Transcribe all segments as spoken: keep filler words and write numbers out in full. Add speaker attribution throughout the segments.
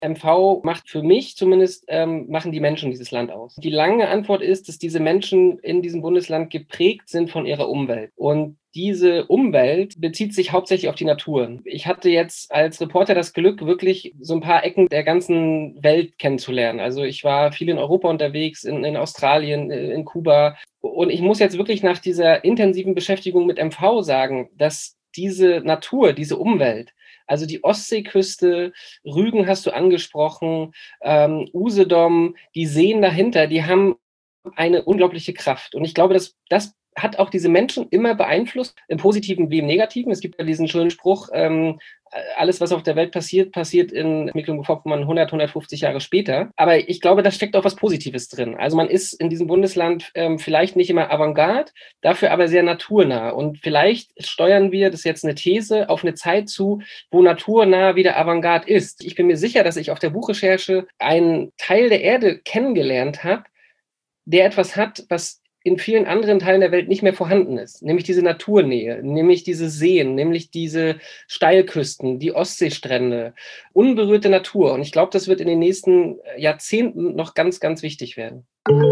Speaker 1: M V macht für mich zumindest, ähm, machen die Menschen dieses Land aus. Die lange Antwort ist, dass diese Menschen in diesem Bundesland geprägt sind von ihrer Umwelt. Und diese Umwelt bezieht sich hauptsächlich auf die Natur. Ich hatte jetzt als Reporter das Glück, wirklich so ein paar Ecken der ganzen Welt kennenzulernen. Also ich war viel in Europa unterwegs, in, in Australien, in Kuba. Und ich muss jetzt wirklich nach dieser intensiven Beschäftigung mit M V sagen, dass diese Natur, diese Umwelt, also die Ostseeküste, Rügen hast du angesprochen, ähm, Usedom, die Seen dahinter, die haben eine unglaubliche Kraft. Und ich glaube, dass das hat auch diese Menschen immer beeinflusst, im Positiven wie im Negativen. Es gibt ja diesen schönen Spruch, ähm, alles, was auf der Welt passiert, passiert in Mecklenburg-Vorpommern hundert, hundertfünfzig Jahre später. Aber ich glaube, da steckt auch was Positives drin. Also man ist in diesem Bundesland ähm, vielleicht nicht immer Avantgarde, dafür aber sehr naturnah. Und vielleicht steuern wir, das ist jetzt eine These, auf eine Zeit zu, wo naturnah wieder Avantgarde ist. Ich bin mir sicher, dass ich auf der Buchrecherche einen Teil der Erde kennengelernt habe, der etwas hat, was in vielen anderen Teilen der Welt nicht mehr vorhanden ist, nämlich diese Naturnähe, nämlich diese Seen, nämlich diese Steilküsten, die Ostseestrände, unberührte Natur. Und ich glaube, das wird in den nächsten Jahrzehnten noch ganz, ganz wichtig werden.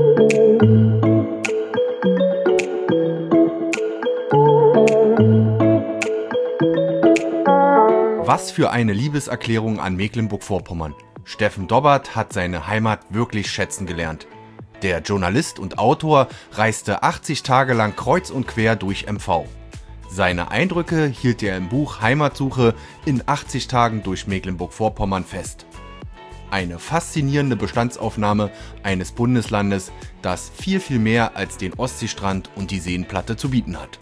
Speaker 2: Was für eine Liebeserklärung an Mecklenburg-Vorpommern. Steffen Dobbert hat seine Heimat wirklich schätzen gelernt. Der Journalist und Autor reiste achtzig Tage lang kreuz und quer durch M V. Seine Eindrücke hielt er im Buch Heimatsuche in achtzig Tagen durch Mecklenburg-Vorpommern fest. Eine faszinierende Bestandsaufnahme eines Bundeslandes, das viel, viel mehr als den Ostseestrand und die Seenplatte zu bieten hat.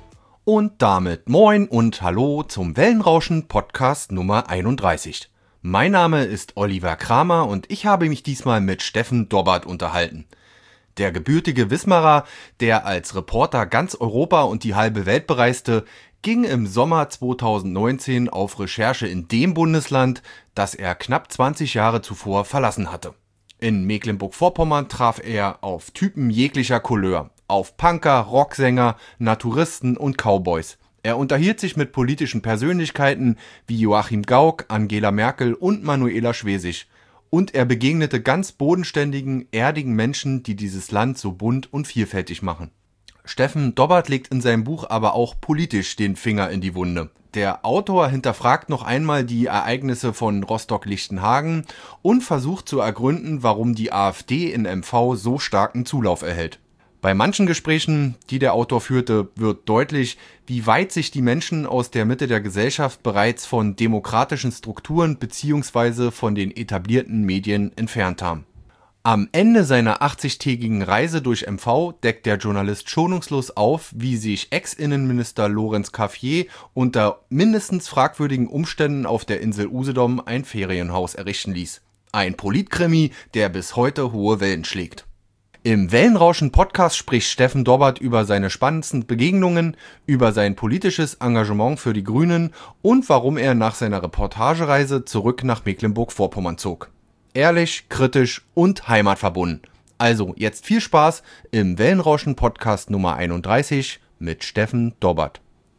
Speaker 2: Und damit moin und hallo zum Wellenrauschen Podcast Nummer einunddreißig. Mein Name ist Oliver Kramer und ich habe mich diesmal mit Steffen Dobbert unterhalten. Der gebürtige Wismarer, der als Reporter ganz Europa und die halbe Welt bereiste, ging im Sommer zweitausendneunzehn auf Recherche in dem Bundesland, das er knapp zwanzig Jahre zuvor verlassen hatte. In Mecklenburg-Vorpommern traf er auf Typen jeglicher Couleur, auf Punker, Rocksänger, Naturisten und Cowboys. Er unterhielt sich mit politischen Persönlichkeiten wie Joachim Gauck, Angela Merkel und Manuela Schwesig. Und er begegnete ganz bodenständigen, erdigen Menschen, die dieses Land so bunt und vielfältig machen. Steffen Dobbert legt in seinem Buch aber auch politisch den Finger in die Wunde. Der Autor hinterfragt noch einmal die Ereignisse von Rostock-Lichtenhagen und versucht zu ergründen, warum die AfD in M V so starken Zulauf erhält. Bei manchen Gesprächen, die der Autor führte, wird deutlich, wie weit sich die Menschen aus der Mitte der Gesellschaft bereits von demokratischen Strukturen bzw. von den etablierten Medien entfernt haben. Am Ende seiner achtzigtägigen Reise durch M V deckt der Journalist schonungslos auf, wie sich Ex-Innenminister Lorenz Cafier unter mindestens fragwürdigen Umständen auf der Insel Usedom ein Ferienhaus errichten ließ. Ein Politkrimi, der bis heute hohe Wellen schlägt. Im Wellenrauschen-Podcast spricht Steffen Dobbert über seine spannendsten Begegnungen, über sein politisches Engagement für die Grünen und warum er nach seiner Reportagereise zurück nach Mecklenburg-Vorpommern zog. Ehrlich, kritisch und heimatverbunden. Also jetzt viel Spaß im Wellenrauschen-Podcast Nummer einunddreißig mit Steffen Dobbert.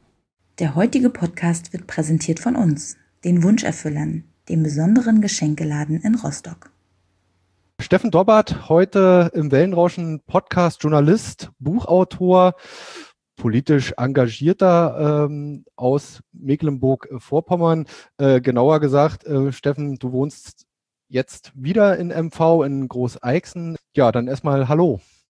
Speaker 3: Der heutige Podcast wird präsentiert von uns, den Wunscherfüllern, dem besonderen Geschenkeladen in Rostock.
Speaker 4: Steffen Dobbert, heute im Wellenrauschen Podcast, Journalist, Buchautor, politisch Engagierter ähm, aus Mecklenburg-Vorpommern. Äh, genauer gesagt, äh, Steffen, du wohnst jetzt wieder in M V in Großeixen. Ja, dann erstmal hallo.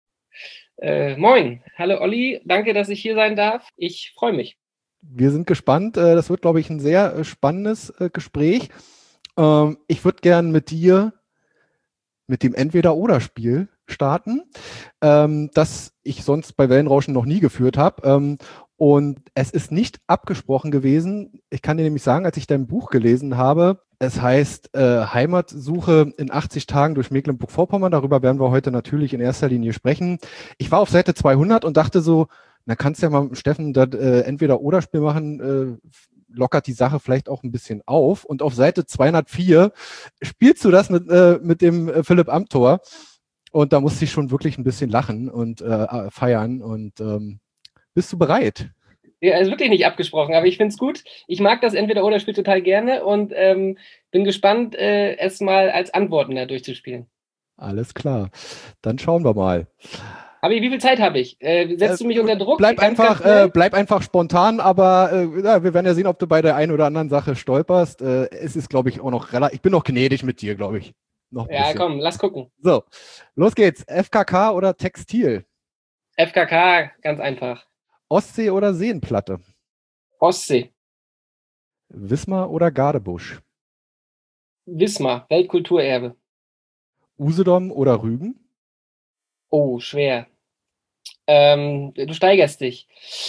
Speaker 1: Äh, moin, hallo Olli, danke, dass ich hier sein darf. Ich freue mich.
Speaker 4: Wir sind gespannt. Äh, das wird, glaube ich, ein sehr äh, spannendes äh, Gespräch. Ähm, ich würde gern mit dir mit dem Entweder-Oder-Spiel starten, ähm, das ich sonst bei Wellenrauschen noch nie geführt habe. Ähm, und es ist nicht abgesprochen gewesen. Ich kann dir nämlich sagen, als ich dein Buch gelesen habe, es heißt äh, Heimatsuche in achtzig Tagen durch Mecklenburg-Vorpommern. Darüber werden wir heute natürlich in erster Linie sprechen. Ich war auf Seite zweihundert und dachte so, na kannst du ja mal, Steffen, das äh, Entweder-Oder-Spiel machen, äh, lockert die Sache vielleicht auch ein bisschen auf. Und auf Seite zweihundertvier spielst du das mit, äh, mit dem äh, Philipp Amthor. Und da musste ich schon wirklich ein bisschen lachen und äh, feiern. Und ähm, bist du bereit?
Speaker 1: Ja, ist wirklich nicht abgesprochen, aber ich finde es gut. Ich mag das Entweder-Oder-Spiel total gerne und ähm, bin gespannt, äh, es mal als Antworten da durchzuspielen.
Speaker 4: Alles klar. Dann schauen wir mal.
Speaker 1: Aber wie viel Zeit habe ich? Äh,
Speaker 4: Äh,
Speaker 1: setzt du mich unter Druck?
Speaker 4: bleib
Speaker 1: Ganz,
Speaker 4: einfach,
Speaker 1: ganz schnell?
Speaker 4: äh, bleib einfach spontan, aber äh, ja, wir werden ja sehen, ob du bei der einen oder anderen Sache stolperst. Äh, es ist, glaube ich, auch noch relativ, ich bin noch gnädig mit dir, glaube ich. Noch ein
Speaker 1: Ja,
Speaker 4: bisschen.
Speaker 1: komm, lass gucken.
Speaker 4: So, los geht's. F K K oder Textil?
Speaker 1: F K K, ganz einfach.
Speaker 4: Ostsee oder Seenplatte?
Speaker 1: Ostsee.
Speaker 4: Wismar oder Gardebusch?
Speaker 1: Wismar, Weltkulturerbe.
Speaker 4: Usedom oder Rügen?
Speaker 1: Oh, schwer. Ähm, du steigerst dich.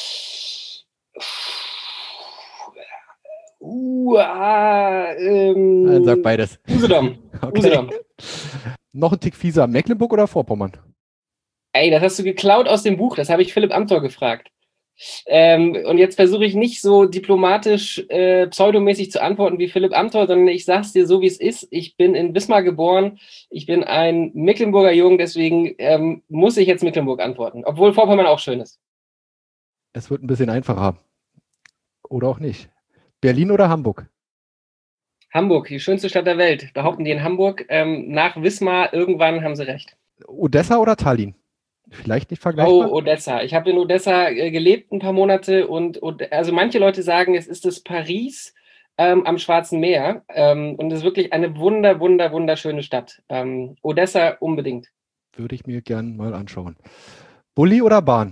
Speaker 1: Uh, ah, ähm,
Speaker 4: Nein, sag beides.
Speaker 1: Usedom.
Speaker 4: Okay.
Speaker 1: Usedom.
Speaker 4: Noch ein Tick fieser. Mecklenburg oder Vorpommern?
Speaker 1: Ey, das hast du geklaut aus dem Buch. Das habe ich Philipp Amthor gefragt. Ähm, und jetzt versuche ich nicht so diplomatisch äh, pseudomäßig zu antworten wie Philipp Amthor, sondern ich sage es dir so, wie es ist. Ich bin in Wismar geboren. Ich bin ein Mecklenburger Jung, deswegen ähm, muss ich jetzt Mecklenburg antworten. Obwohl Vorpommern auch schön ist.
Speaker 4: Es wird ein bisschen einfacher. Oder auch nicht. Berlin oder Hamburg?
Speaker 1: Hamburg, die schönste Stadt der Welt. Behaupten die in Hamburg. Ähm, nach Wismar, irgendwann haben sie recht.
Speaker 4: Odessa oder Tallinn? Vielleicht nicht
Speaker 1: Oh,
Speaker 4: vergleichbar?
Speaker 1: Odessa. Ich habe in Odessa äh, gelebt ein paar Monate und, und also manche Leute sagen, es ist das Paris ähm, am Schwarzen Meer ähm, und es ist wirklich eine wunder, wunder, wunderschöne Stadt. Ähm, Odessa unbedingt.
Speaker 4: Würde ich mir gern mal anschauen. Bulli oder Bahn?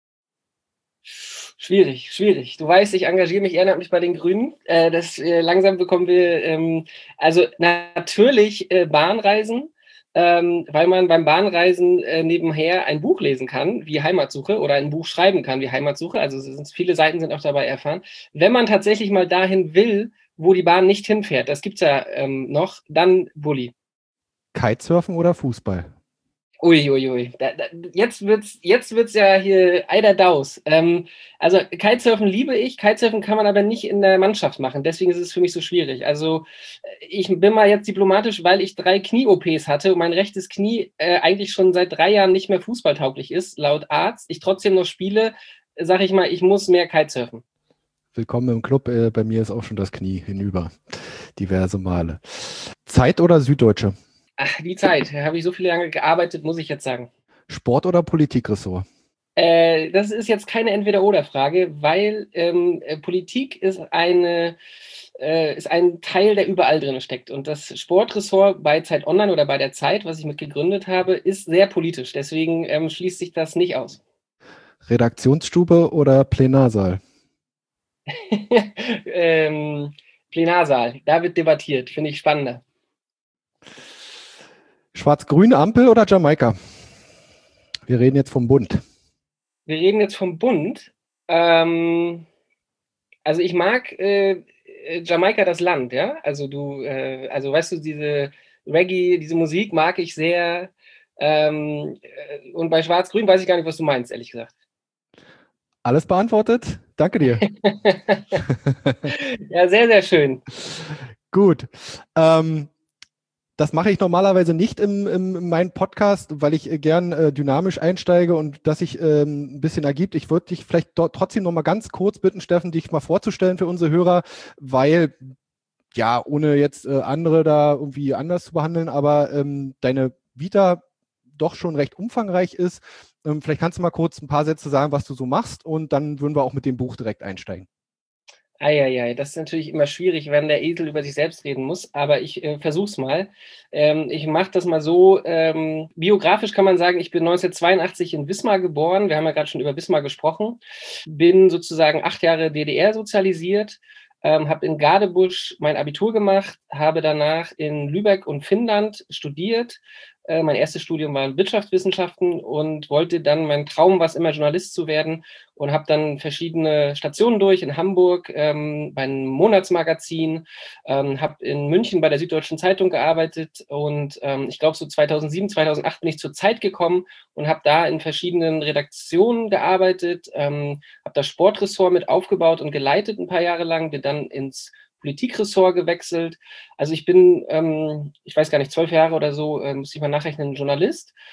Speaker 1: Schwierig, schwierig. Du weißt, ich engagiere mich ehrenamtlich bei den Grünen. Äh, das äh, langsam bekommen wir, ähm, also natürlich äh, Bahnreisen, ähm, weil man beim Bahnreisen äh, nebenher ein Buch lesen kann, wie Heimatsuche, oder ein Buch schreiben kann, wie Heimatsuche. Also es sind, viele Seiten sind auch dabei erfahren. Wenn man tatsächlich mal dahin will, wo die Bahn nicht hinfährt, das gibt's ja ähm, noch, dann Bulli.
Speaker 4: Kitesurfen oder Fußball?
Speaker 1: Uiuiui, ui. da, da, jetzt wird's, jetzt wird's ja hier Eider Daus. Ähm, also Kitesurfen liebe ich, Kitesurfen kann man aber nicht in der Mannschaft machen, deswegen ist es für mich so schwierig. Also ich bin mal jetzt diplomatisch, weil ich drei Knie-O Ps hatte und mein rechtes Knie äh, eigentlich schon seit drei Jahren nicht mehr fußballtauglich ist, laut Arzt. Ich trotzdem noch spiele, sage ich mal, ich muss mehr Kitesurfen.
Speaker 4: Willkommen im Club. Äh, bei mir ist auch schon das Knie hinüber. Diverse Male. Zeit oder Süddeutsche?
Speaker 1: Ach, die Zeit, da habe ich so viele Jahre gearbeitet, muss ich jetzt sagen.
Speaker 4: Sport oder Politikressort?
Speaker 1: Äh, das ist jetzt keine Entweder-Oder-Frage, weil ähm, äh, Politik ist eine äh, ist ein Teil, der überall drin steckt. Und das Sportressort bei Zeit Online oder bei der Zeit, was ich mit gegründet habe, ist sehr politisch. Deswegen ähm, schließt sich das nicht aus.
Speaker 4: Redaktionsstube oder Plenarsaal?
Speaker 1: ähm, Plenarsaal, da wird debattiert, finde ich spannender.
Speaker 4: Schwarz-Grün, Ampel oder Jamaika? Wir reden jetzt vom Bund.
Speaker 1: Wir reden jetzt vom Bund. Ähm, also ich mag äh, Jamaika das Land, ja. Also du, äh, also weißt du, diese Reggae, diese Musik mag ich sehr. Ähm, äh, und bei Schwarz-Grün weiß ich gar nicht, was du meinst, ehrlich gesagt.
Speaker 4: Alles beantwortet? Danke dir.
Speaker 1: Ja, sehr, sehr schön.
Speaker 4: Gut. Ähm, das mache ich normalerweise nicht im, im, in meinem Podcast, weil ich äh, gern äh, dynamisch einsteige und dass sich ähm, ein bisschen ergibt. Ich würde dich vielleicht dort trotzdem noch mal ganz kurz bitten, Steffen, dich mal vorzustellen für unsere Hörer, weil, ja, ohne jetzt äh, andere da irgendwie anders zu behandeln, aber ähm, deine Vita doch schon recht umfangreich ist. Ähm, vielleicht kannst du mal kurz ein paar Sätze sagen, was du so machst und dann würden wir auch mit dem Buch direkt einsteigen.
Speaker 1: Eieiei, das ist natürlich immer schwierig, wenn der Esel über sich selbst reden muss, aber ich äh, versuch's mal. Ähm, ich mache das mal so, ähm, biografisch kann man sagen, ich bin neunzehnhundertzweiundachtzig in Wismar geboren, wir haben ja gerade schon über Wismar gesprochen, bin sozusagen acht Jahre D D R sozialisiert, ähm, habe in Gardebusch mein Abitur gemacht, habe danach in Lübeck und Finnland studiert. Äh, mein erstes Studium war in Wirtschaftswissenschaften und wollte dann, mein Traum war es immer, Journalist zu werden, und habe dann verschiedene Stationen durch in Hamburg ähm, bei einem Monatsmagazin, ähm, habe in München bei der Süddeutschen Zeitung gearbeitet und ähm, ich glaube so zweitausendsieben, zweitausendacht bin ich zur Zeit gekommen und habe da in verschiedenen Redaktionen gearbeitet, ähm, habe das Sportressort mit aufgebaut und geleitet ein paar Jahre lang, bin dann ins Politikressort gewechselt. Also ich bin, ähm, ich weiß gar nicht, zwölf Jahre oder so, äh, muss ich mal nachrechnen, Journalist.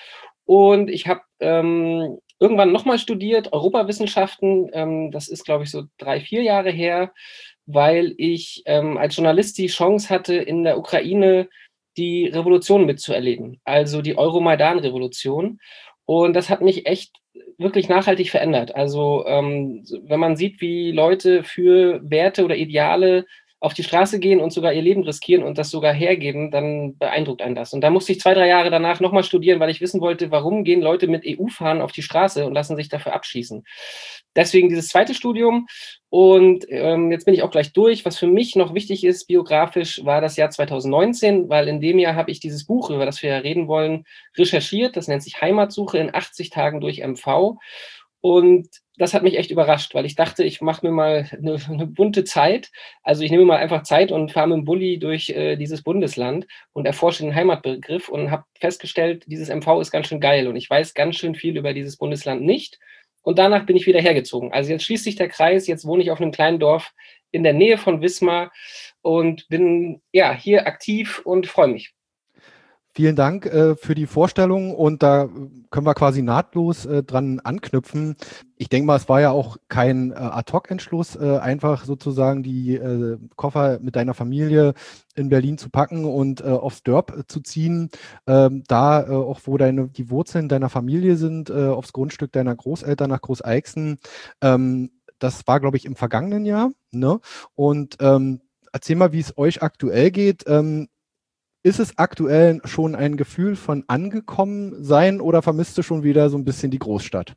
Speaker 1: Und ich habe ähm, irgendwann nochmal studiert, Europawissenschaften. Ähm, das ist, glaube ich, so drei, vier Jahre her, weil ich ähm, als Journalist die Chance hatte, in der Ukraine die Revolution mitzuerleben, also die Euromaidan-Revolution. Und das hat mich echt wirklich nachhaltig verändert. Also ähm, wenn man sieht, wie Leute für Werte oder Ideale auf die Straße gehen und sogar ihr Leben riskieren und das sogar hergeben, dann beeindruckt einen das. Und da musste ich zwei, drei Jahre danach nochmal studieren, weil ich wissen wollte, warum gehen Leute mit E U-Fahnen auf die Straße und lassen sich dafür abschießen. Deswegen dieses zweite Studium. Und ähm, jetzt bin ich auch gleich durch. Was für mich noch wichtig ist, biografisch, war das Jahr zweitausendneunzehn, weil in dem Jahr habe ich dieses Buch, über das wir ja reden wollen, recherchiert. Das nennt sich Heimatsuche in achtzig Tagen durch M V. Und das hat mich echt überrascht, weil ich dachte, ich mache mir mal eine, eine bunte Zeit. Also ich nehme mal einfach Zeit und fahre mit dem Bulli durch äh, dieses Bundesland und erforsche den Heimatbegriff und habe festgestellt, dieses M V ist ganz schön geil und ich weiß ganz schön viel über dieses Bundesland nicht. Und danach bin ich wieder hergezogen. Also jetzt schließt sich der Kreis, jetzt wohne ich auf einem kleinen Dorf in der Nähe von Wismar und bin ja hier aktiv und freue mich.
Speaker 4: Vielen Dank äh, für die Vorstellung und da können wir quasi nahtlos äh, dran anknüpfen. Ich denke mal, es war ja auch kein äh, Ad-hoc-Entschluss, äh, einfach sozusagen die äh, Koffer mit deiner Familie in Berlin zu packen und äh, aufs Dörp äh, zu ziehen, ähm, da äh, auch wo deine, die Wurzeln deiner Familie sind, äh, aufs Grundstück deiner Großeltern nach Großeixen. Ähm, das war, glaube ich, im vergangenen Jahr. Ne? Und ähm, erzähl mal, wie es euch aktuell geht. Ähm, Ist es aktuell schon ein Gefühl von angekommen sein oder vermisst du schon wieder so ein bisschen die Großstadt?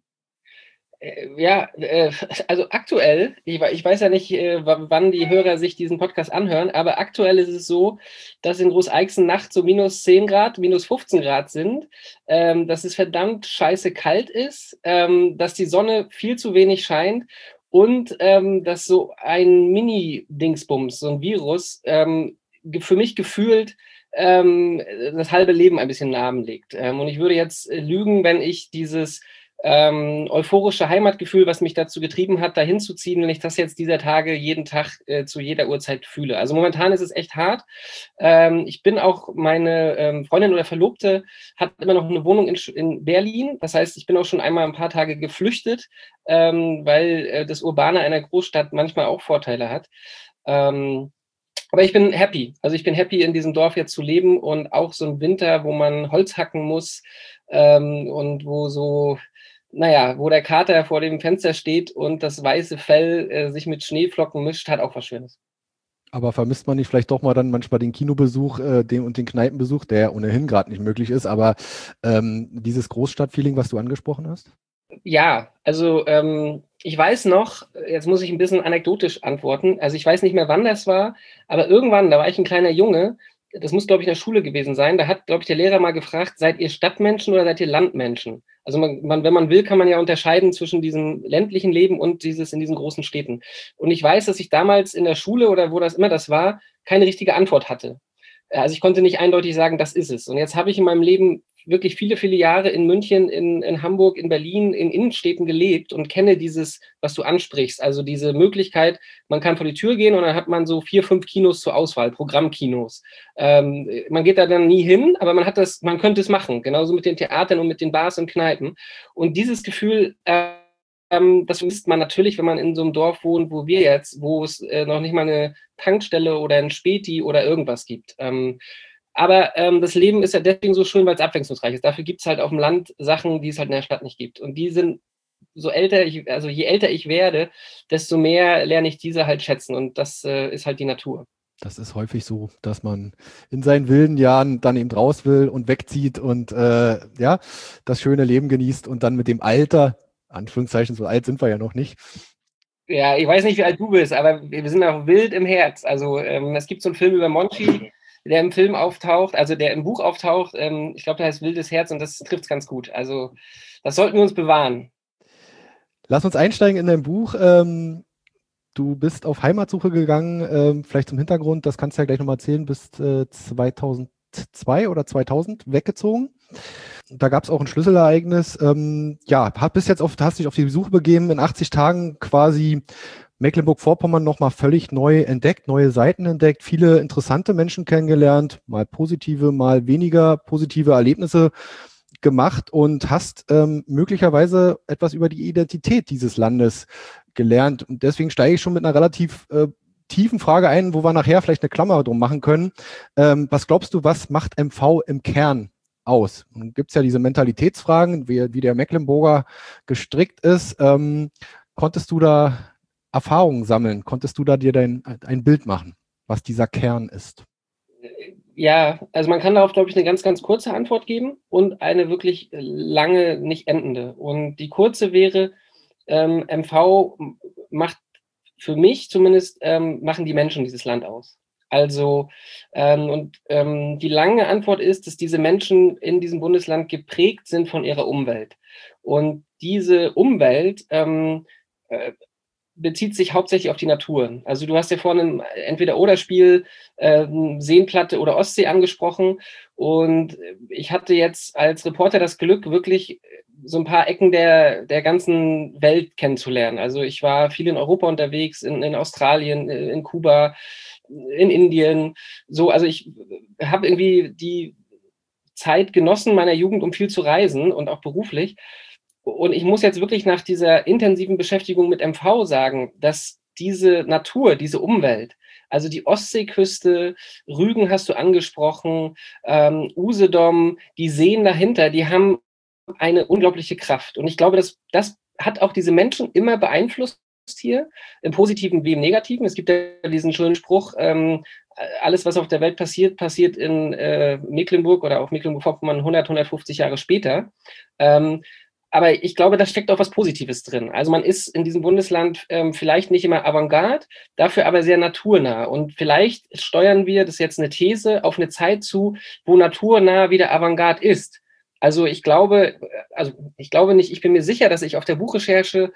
Speaker 1: Ja, äh, also aktuell, ich, ich weiß ja nicht, äh, wann die Hörer sich diesen Podcast anhören, aber aktuell ist es so, dass in Großeixen nachts so minus zehn Grad, minus fünfzehn Grad sind, ähm, dass es verdammt scheiße kalt ist, ähm, dass die Sonne viel zu wenig scheint und ähm, dass so ein Mini-Dingsbums, so ein Virus, ähm, für mich gefühlt ähm, das halbe Leben ein bisschen lahmlegt. Ähm, und ich würde jetzt lügen, wenn ich dieses ähm, euphorische Heimatgefühl, was mich dazu getrieben hat, dahin zu ziehen, wenn ich das jetzt dieser Tage jeden Tag äh, zu jeder Uhrzeit fühle. Also momentan ist es echt hart. Ähm, ich bin auch, meine ähm, Freundin oder Verlobte hat immer noch eine Wohnung in, in Berlin. Das heißt, ich bin auch schon einmal ein paar Tage geflüchtet, ähm, weil äh, das Urbane einer Großstadt manchmal auch Vorteile hat. Ähm, Aber ich bin happy. Also ich bin happy, in diesem Dorf jetzt zu leben und auch so im Winter, wo man Holz hacken muss ähm, und wo so, naja, wo der Kater vor dem Fenster steht und das weiße Fell äh, sich mit Schneeflocken mischt, hat auch was Schönes.
Speaker 4: Aber vermisst man nicht vielleicht doch mal dann manchmal den Kinobesuch äh, den, und den Kneipenbesuch, der ja ohnehin gerade nicht möglich ist, aber ähm, dieses Großstadtfeeling, was du angesprochen hast?
Speaker 1: Ja, also ähm, ich weiß noch, jetzt muss ich ein bisschen anekdotisch antworten, also ich weiß nicht mehr, wann das war, aber irgendwann, da war ich ein kleiner Junge, das muss, glaube ich, in der Schule gewesen sein, da hat, glaube ich, der Lehrer mal gefragt, seid ihr Stadtmenschen oder seid ihr Landmenschen? Also man, man, wenn man will, kann man ja unterscheiden zwischen diesem ländlichen Leben und dieses in diesen großen Städten. Und ich weiß, dass ich damals in der Schule oder wo das immer das war, keine richtige Antwort hatte. Also ich konnte nicht eindeutig sagen, das ist es. Und jetzt habe ich in meinem Leben wirklich viele, viele Jahre in München, in, in Hamburg, in Berlin, in Innenstädten gelebt und kenne dieses, was du ansprichst. Also diese Möglichkeit, man kann vor die Tür gehen und dann hat man so vier, fünf Kinos zur Auswahl, Programmkinos. Ähm, man geht da dann nie hin, aber man hat das, man könnte es machen. Genauso mit den Theatern und mit den Bars und Kneipen. Und dieses Gefühl, äh, Ähm, das vermisst man natürlich, wenn man in so einem Dorf wohnt, wo wir jetzt, wo es äh, noch nicht mal eine Tankstelle oder ein Späti oder irgendwas gibt. Ähm, aber ähm, das Leben ist ja deswegen so schön, weil es abwechslungsreich ist. Dafür gibt es halt auf dem Land Sachen, die es halt in der Stadt nicht gibt. Und die sind, so älter ich, also je älter ich werde, desto mehr lerne ich diese halt schätzen. Und das äh, ist halt die Natur.
Speaker 4: Das ist häufig so, dass man in seinen wilden Jahren dann eben raus will und wegzieht und äh, ja, das schöne Leben genießt und dann mit dem Alter, Anführungszeichen, so alt sind wir ja noch nicht.
Speaker 1: Ja, ich weiß nicht, wie alt du bist, aber wir sind auch wild im Herz. Also ähm, es gibt so einen Film über Monchi, der im Film auftaucht, also der im Buch auftaucht. Ähm, ich glaube, der heißt Wildes Herz und das trifft es ganz gut. Also das sollten wir uns bewahren.
Speaker 4: Lass uns einsteigen in dein Buch. Ähm, du bist auf Heimatsuche gegangen, ähm, vielleicht zum Hintergrund, das kannst du ja gleich nochmal erzählen, bist äh, zweitausendzwei oder zweitausend weggezogen. Da gab es auch ein Schlüsselereignis. Ähm, ja, bist jetzt auf, hast dich auf die Suche begeben, in achtzig Tagen quasi Mecklenburg-Vorpommern nochmal völlig neu entdeckt, neue Seiten entdeckt, viele interessante Menschen kennengelernt, mal positive, mal weniger positive Erlebnisse gemacht und hast ähm, möglicherweise etwas über die Identität dieses Landes gelernt. Und deswegen steige ich schon mit einer relativ äh, tiefen Frage ein, wo wir nachher vielleicht eine Klammer drum machen können. Ähm, was glaubst du, was macht M V im Kern aus? Und gibt es ja diese Mentalitätsfragen, wie, wie der Mecklenburger gestrickt ist. Ähm, konntest du da Erfahrungen sammeln? Konntest du da dir dein, ein Bild machen, was dieser Kern ist?
Speaker 1: Ja, also man kann darauf, glaube ich, eine ganz, ganz kurze Antwort geben und eine wirklich lange, nicht endende. Und die kurze wäre, ähm, M V macht für mich zumindest, ähm, machen die Menschen dieses Land aus. Also, ähm, und ähm, die lange Antwort ist, dass diese Menschen in diesem Bundesland geprägt sind von ihrer Umwelt. Und diese Umwelt ähm, äh, bezieht sich hauptsächlich auf die Natur. Also du hast ja vorhin entweder Oder-Spiel, ähm, Seenplatte oder Ostsee angesprochen. Und ich hatte jetzt als Reporter das Glück, wirklich so ein paar Ecken der, der ganzen Welt kennenzulernen. Also ich war viel in Europa unterwegs, in, in Australien, in Kuba, in Indien. So, also ich habe irgendwie die Zeit genossen meiner Jugend, um viel zu reisen und auch beruflich. Und ich muss jetzt wirklich nach dieser intensiven Beschäftigung mit M V sagen, dass diese Natur, diese Umwelt, also die Ostseeküste, Rügen hast du angesprochen, ähm, Usedom, die Seen dahinter, die haben eine unglaubliche Kraft. Und ich glaube, dass das hat auch diese Menschen immer beeinflusst hier, im Positiven wie im Negativen. Es gibt ja diesen schönen Spruch, ähm, alles, was auf der Welt passiert, passiert in äh, Mecklenburg oder auf Mecklenburg-Vorpommern hundert, hundertfünfzig Jahre später. Ähm, aber ich glaube, da steckt auch was Positives drin. Also man ist in diesem Bundesland ähm, vielleicht nicht immer Avantgarde, dafür aber sehr naturnah. Und vielleicht steuern wir, das ist jetzt eine These, auf eine Zeit zu, wo naturnah wieder Avantgarde ist. Also ich glaube, also ich glaube nicht, ich bin mir sicher, dass ich auf der Buchrecherche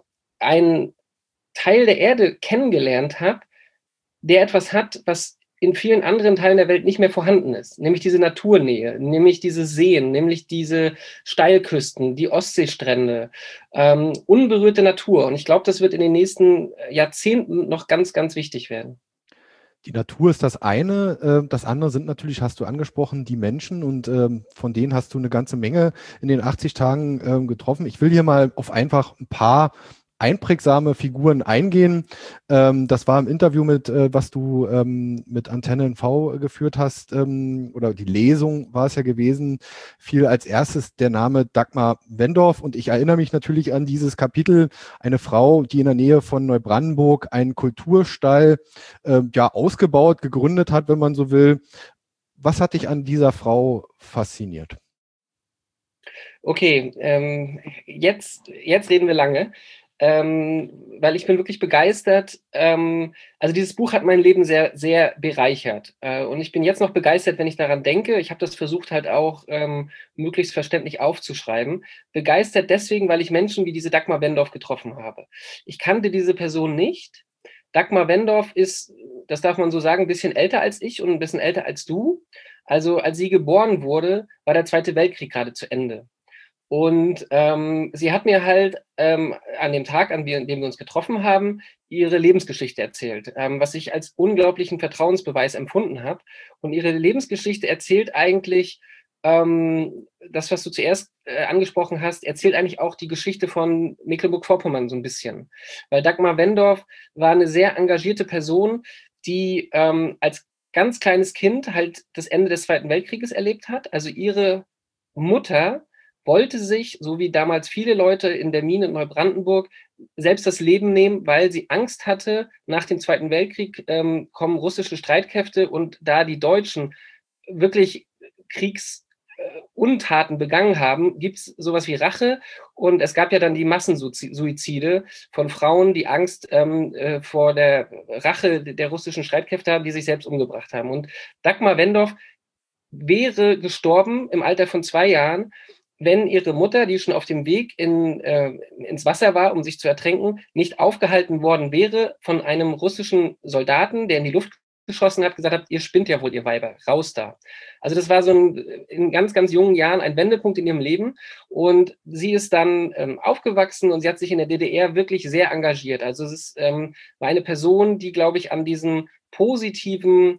Speaker 1: einen Teil der Erde kennengelernt habe, der etwas hat, was in vielen anderen Teilen der Welt nicht mehr vorhanden ist, nämlich diese Naturnähe, nämlich diese Seen, nämlich diese Steilküsten, die Ostseestrände, ähm, unberührte Natur. Und ich glaube, das wird in den nächsten Jahrzehnten noch ganz, ganz wichtig werden.
Speaker 4: Die Natur ist das eine. Das andere sind natürlich, hast du angesprochen, die Menschen, und von denen hast du eine ganze Menge in den achtzig Tagen getroffen. Ich will hier mal auf einfach ein paar einprägsame Figuren eingehen. Ähm, das war im Interview mit, äh, was du ähm, mit Antenne N V geführt hast, ähm, oder die Lesung war es ja gewesen, fiel als erstes der Name Dagmar Wendorf, und ich erinnere mich natürlich an dieses Kapitel, eine Frau, die in der Nähe von Neubrandenburg einen Kulturstall äh, ja ausgebaut, gegründet hat, wenn man so will. Was hat dich an dieser Frau fasziniert?
Speaker 1: Okay, ähm, jetzt, jetzt reden wir lange. Ähm, weil ich bin wirklich begeistert. Ähm, also dieses Buch hat mein Leben sehr, sehr bereichert. Äh, und ich bin jetzt noch begeistert, wenn ich daran denke. Ich habe das versucht halt auch ähm, möglichst verständlich aufzuschreiben. Begeistert deswegen, weil ich Menschen wie diese Dagmar Wendorf getroffen habe. Ich kannte diese Person nicht. Dagmar Wendorf ist, das darf man so sagen, ein bisschen älter als ich und ein bisschen älter als du. Also als sie geboren wurde, war der Zweite Weltkrieg gerade zu Ende. Und ähm, sie hat mir halt ähm, an dem Tag, an dem wir uns getroffen haben, ihre Lebensgeschichte erzählt, ähm, was ich als unglaublichen Vertrauensbeweis empfunden habe. Und ihre Lebensgeschichte erzählt eigentlich, ähm, das, was du zuerst äh, angesprochen hast, erzählt eigentlich auch die Geschichte von Mecklenburg-Vorpommern so ein bisschen. Weil Dagmar Wendorf war eine sehr engagierte Person, die ähm, als ganz kleines Kind halt das Ende des Zweiten Weltkrieges erlebt hat. Also ihre Mutter wollte sich, so wie damals viele Leute in der Mine in Neubrandenburg, selbst das Leben nehmen, weil sie Angst hatte, nach dem Zweiten Weltkrieg ähm, kommen russische Streitkräfte, und da die Deutschen wirklich Kriegsuntaten begangen haben, gibt es sowas wie Rache, und es gab ja dann die Massensuizide von Frauen, die Angst ähm, äh, vor der Rache der russischen Streitkräfte haben, die sich selbst umgebracht haben. Und Dagmar Wendorf wäre gestorben im Alter von zwei Jahren, wenn ihre Mutter, die schon auf dem Weg in, äh, ins Wasser war, um sich zu ertränken, nicht aufgehalten worden wäre von einem russischen Soldaten, der in die Luft geschossen hat, gesagt hat, ihr spinnt ja wohl, ihr Weiber, raus da. Also das war so ein, in ganz, ganz jungen Jahren ein Wendepunkt in ihrem Leben, und sie ist dann ähm, aufgewachsen, und sie hat sich in der D D R wirklich sehr engagiert. Also es ist, ähm, war eine Person, die, glaube ich, an diesem positiven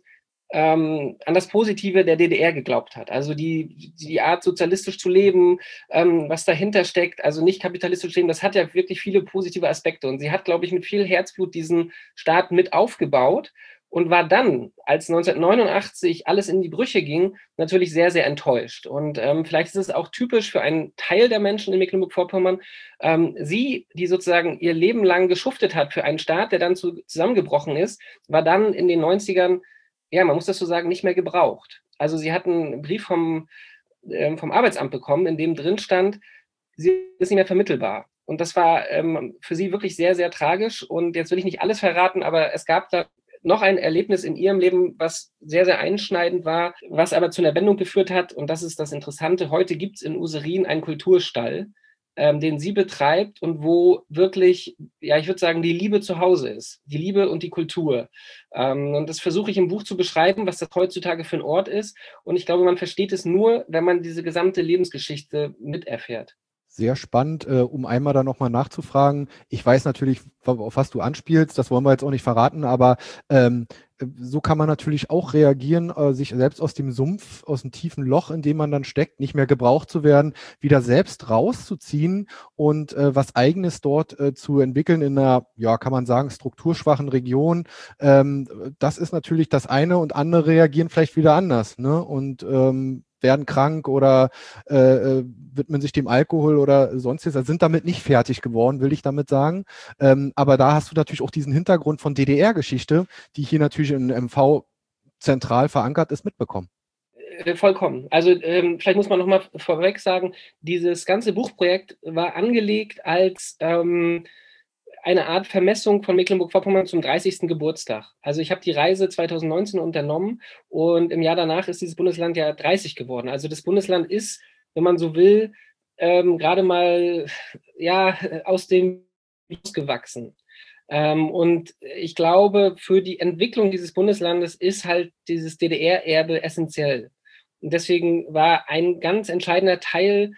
Speaker 1: ähm, an das Positive der D D R geglaubt hat. Also die, die Art, sozialistisch zu leben, ähm, was dahinter steckt, also nicht kapitalistisch zu leben, das hat ja wirklich viele positive Aspekte. Und sie hat, glaube ich, mit viel Herzblut diesen Staat mit aufgebaut und war dann, als neunzehnhundertneunundachtzig alles in die Brüche ging, natürlich sehr, sehr enttäuscht. Und ähm, vielleicht ist es auch typisch für einen Teil der Menschen in Mecklenburg-Vorpommern. Ähm, sie, die sozusagen ihr Leben lang geschuftet hat für einen Staat, der dann zu, zusammengebrochen ist, war dann in den neunzigern, ja, man muss das so sagen, nicht mehr gebraucht. Also sie hatten einen Brief vom, ähm, vom Arbeitsamt bekommen, in dem drin stand, sie ist nicht mehr vermittelbar. Und das war ähm, für sie wirklich sehr, sehr tragisch. Und jetzt will ich nicht alles verraten, aber es gab da noch ein Erlebnis in ihrem Leben, was sehr, sehr einschneidend war, was aber zu einer Wendung geführt hat. Und das ist das Interessante. Heute gibt es in Userin einen Kulturstall, ähm, den sie betreibt und wo wirklich, ja, ich würde sagen, die Liebe zu Hause ist. Die Liebe und die Kultur. Ähm, und das versuche ich im Buch zu beschreiben, was das heutzutage für ein Ort ist. Und ich glaube, man versteht es nur, wenn man diese gesamte Lebensgeschichte miterfährt.
Speaker 4: Sehr spannend, äh, um einmal da nochmal nachzufragen. Ich weiß natürlich, auf was du anspielst, das wollen wir jetzt auch nicht verraten, aber ähm, so kann man natürlich auch reagieren, äh, sich selbst aus dem Sumpf, aus dem tiefen Loch, in dem man dann steckt, nicht mehr gebraucht zu werden, wieder selbst rauszuziehen und äh, was Eigenes dort äh, zu entwickeln in einer, ja, kann man sagen, strukturschwachen Region. Ähm, das ist natürlich das eine und andere reagieren vielleicht wieder anders, ne? Und ähm, werden krank oder äh, widmen sich dem Alkohol oder sonstiges, also sind damit nicht fertig geworden, will ich damit sagen. Ähm, aber da hast du natürlich auch diesen Hintergrund von D D R-Geschichte, die hier natürlich in M V zentral verankert ist, mitbekommen.
Speaker 1: Äh, vollkommen. Also ähm, vielleicht muss man noch mal vorweg sagen, dieses ganze Buchprojekt war angelegt als ähm, eine Art Vermessung von Mecklenburg-Vorpommern zum dreißigsten Geburtstag. Also ich habe die Reise zweitausendneunzehn unternommen und im Jahr danach ist dieses Bundesland ja dreißig geworden. Also das Bundesland ist, wenn man so will, ähm, gerade mal ja aus dem gewachsen. Ähm, und ich glaube, für die Entwicklung dieses Bundeslandes ist halt dieses D D R-Erbe essentiell. Und deswegen war ein ganz entscheidender Teil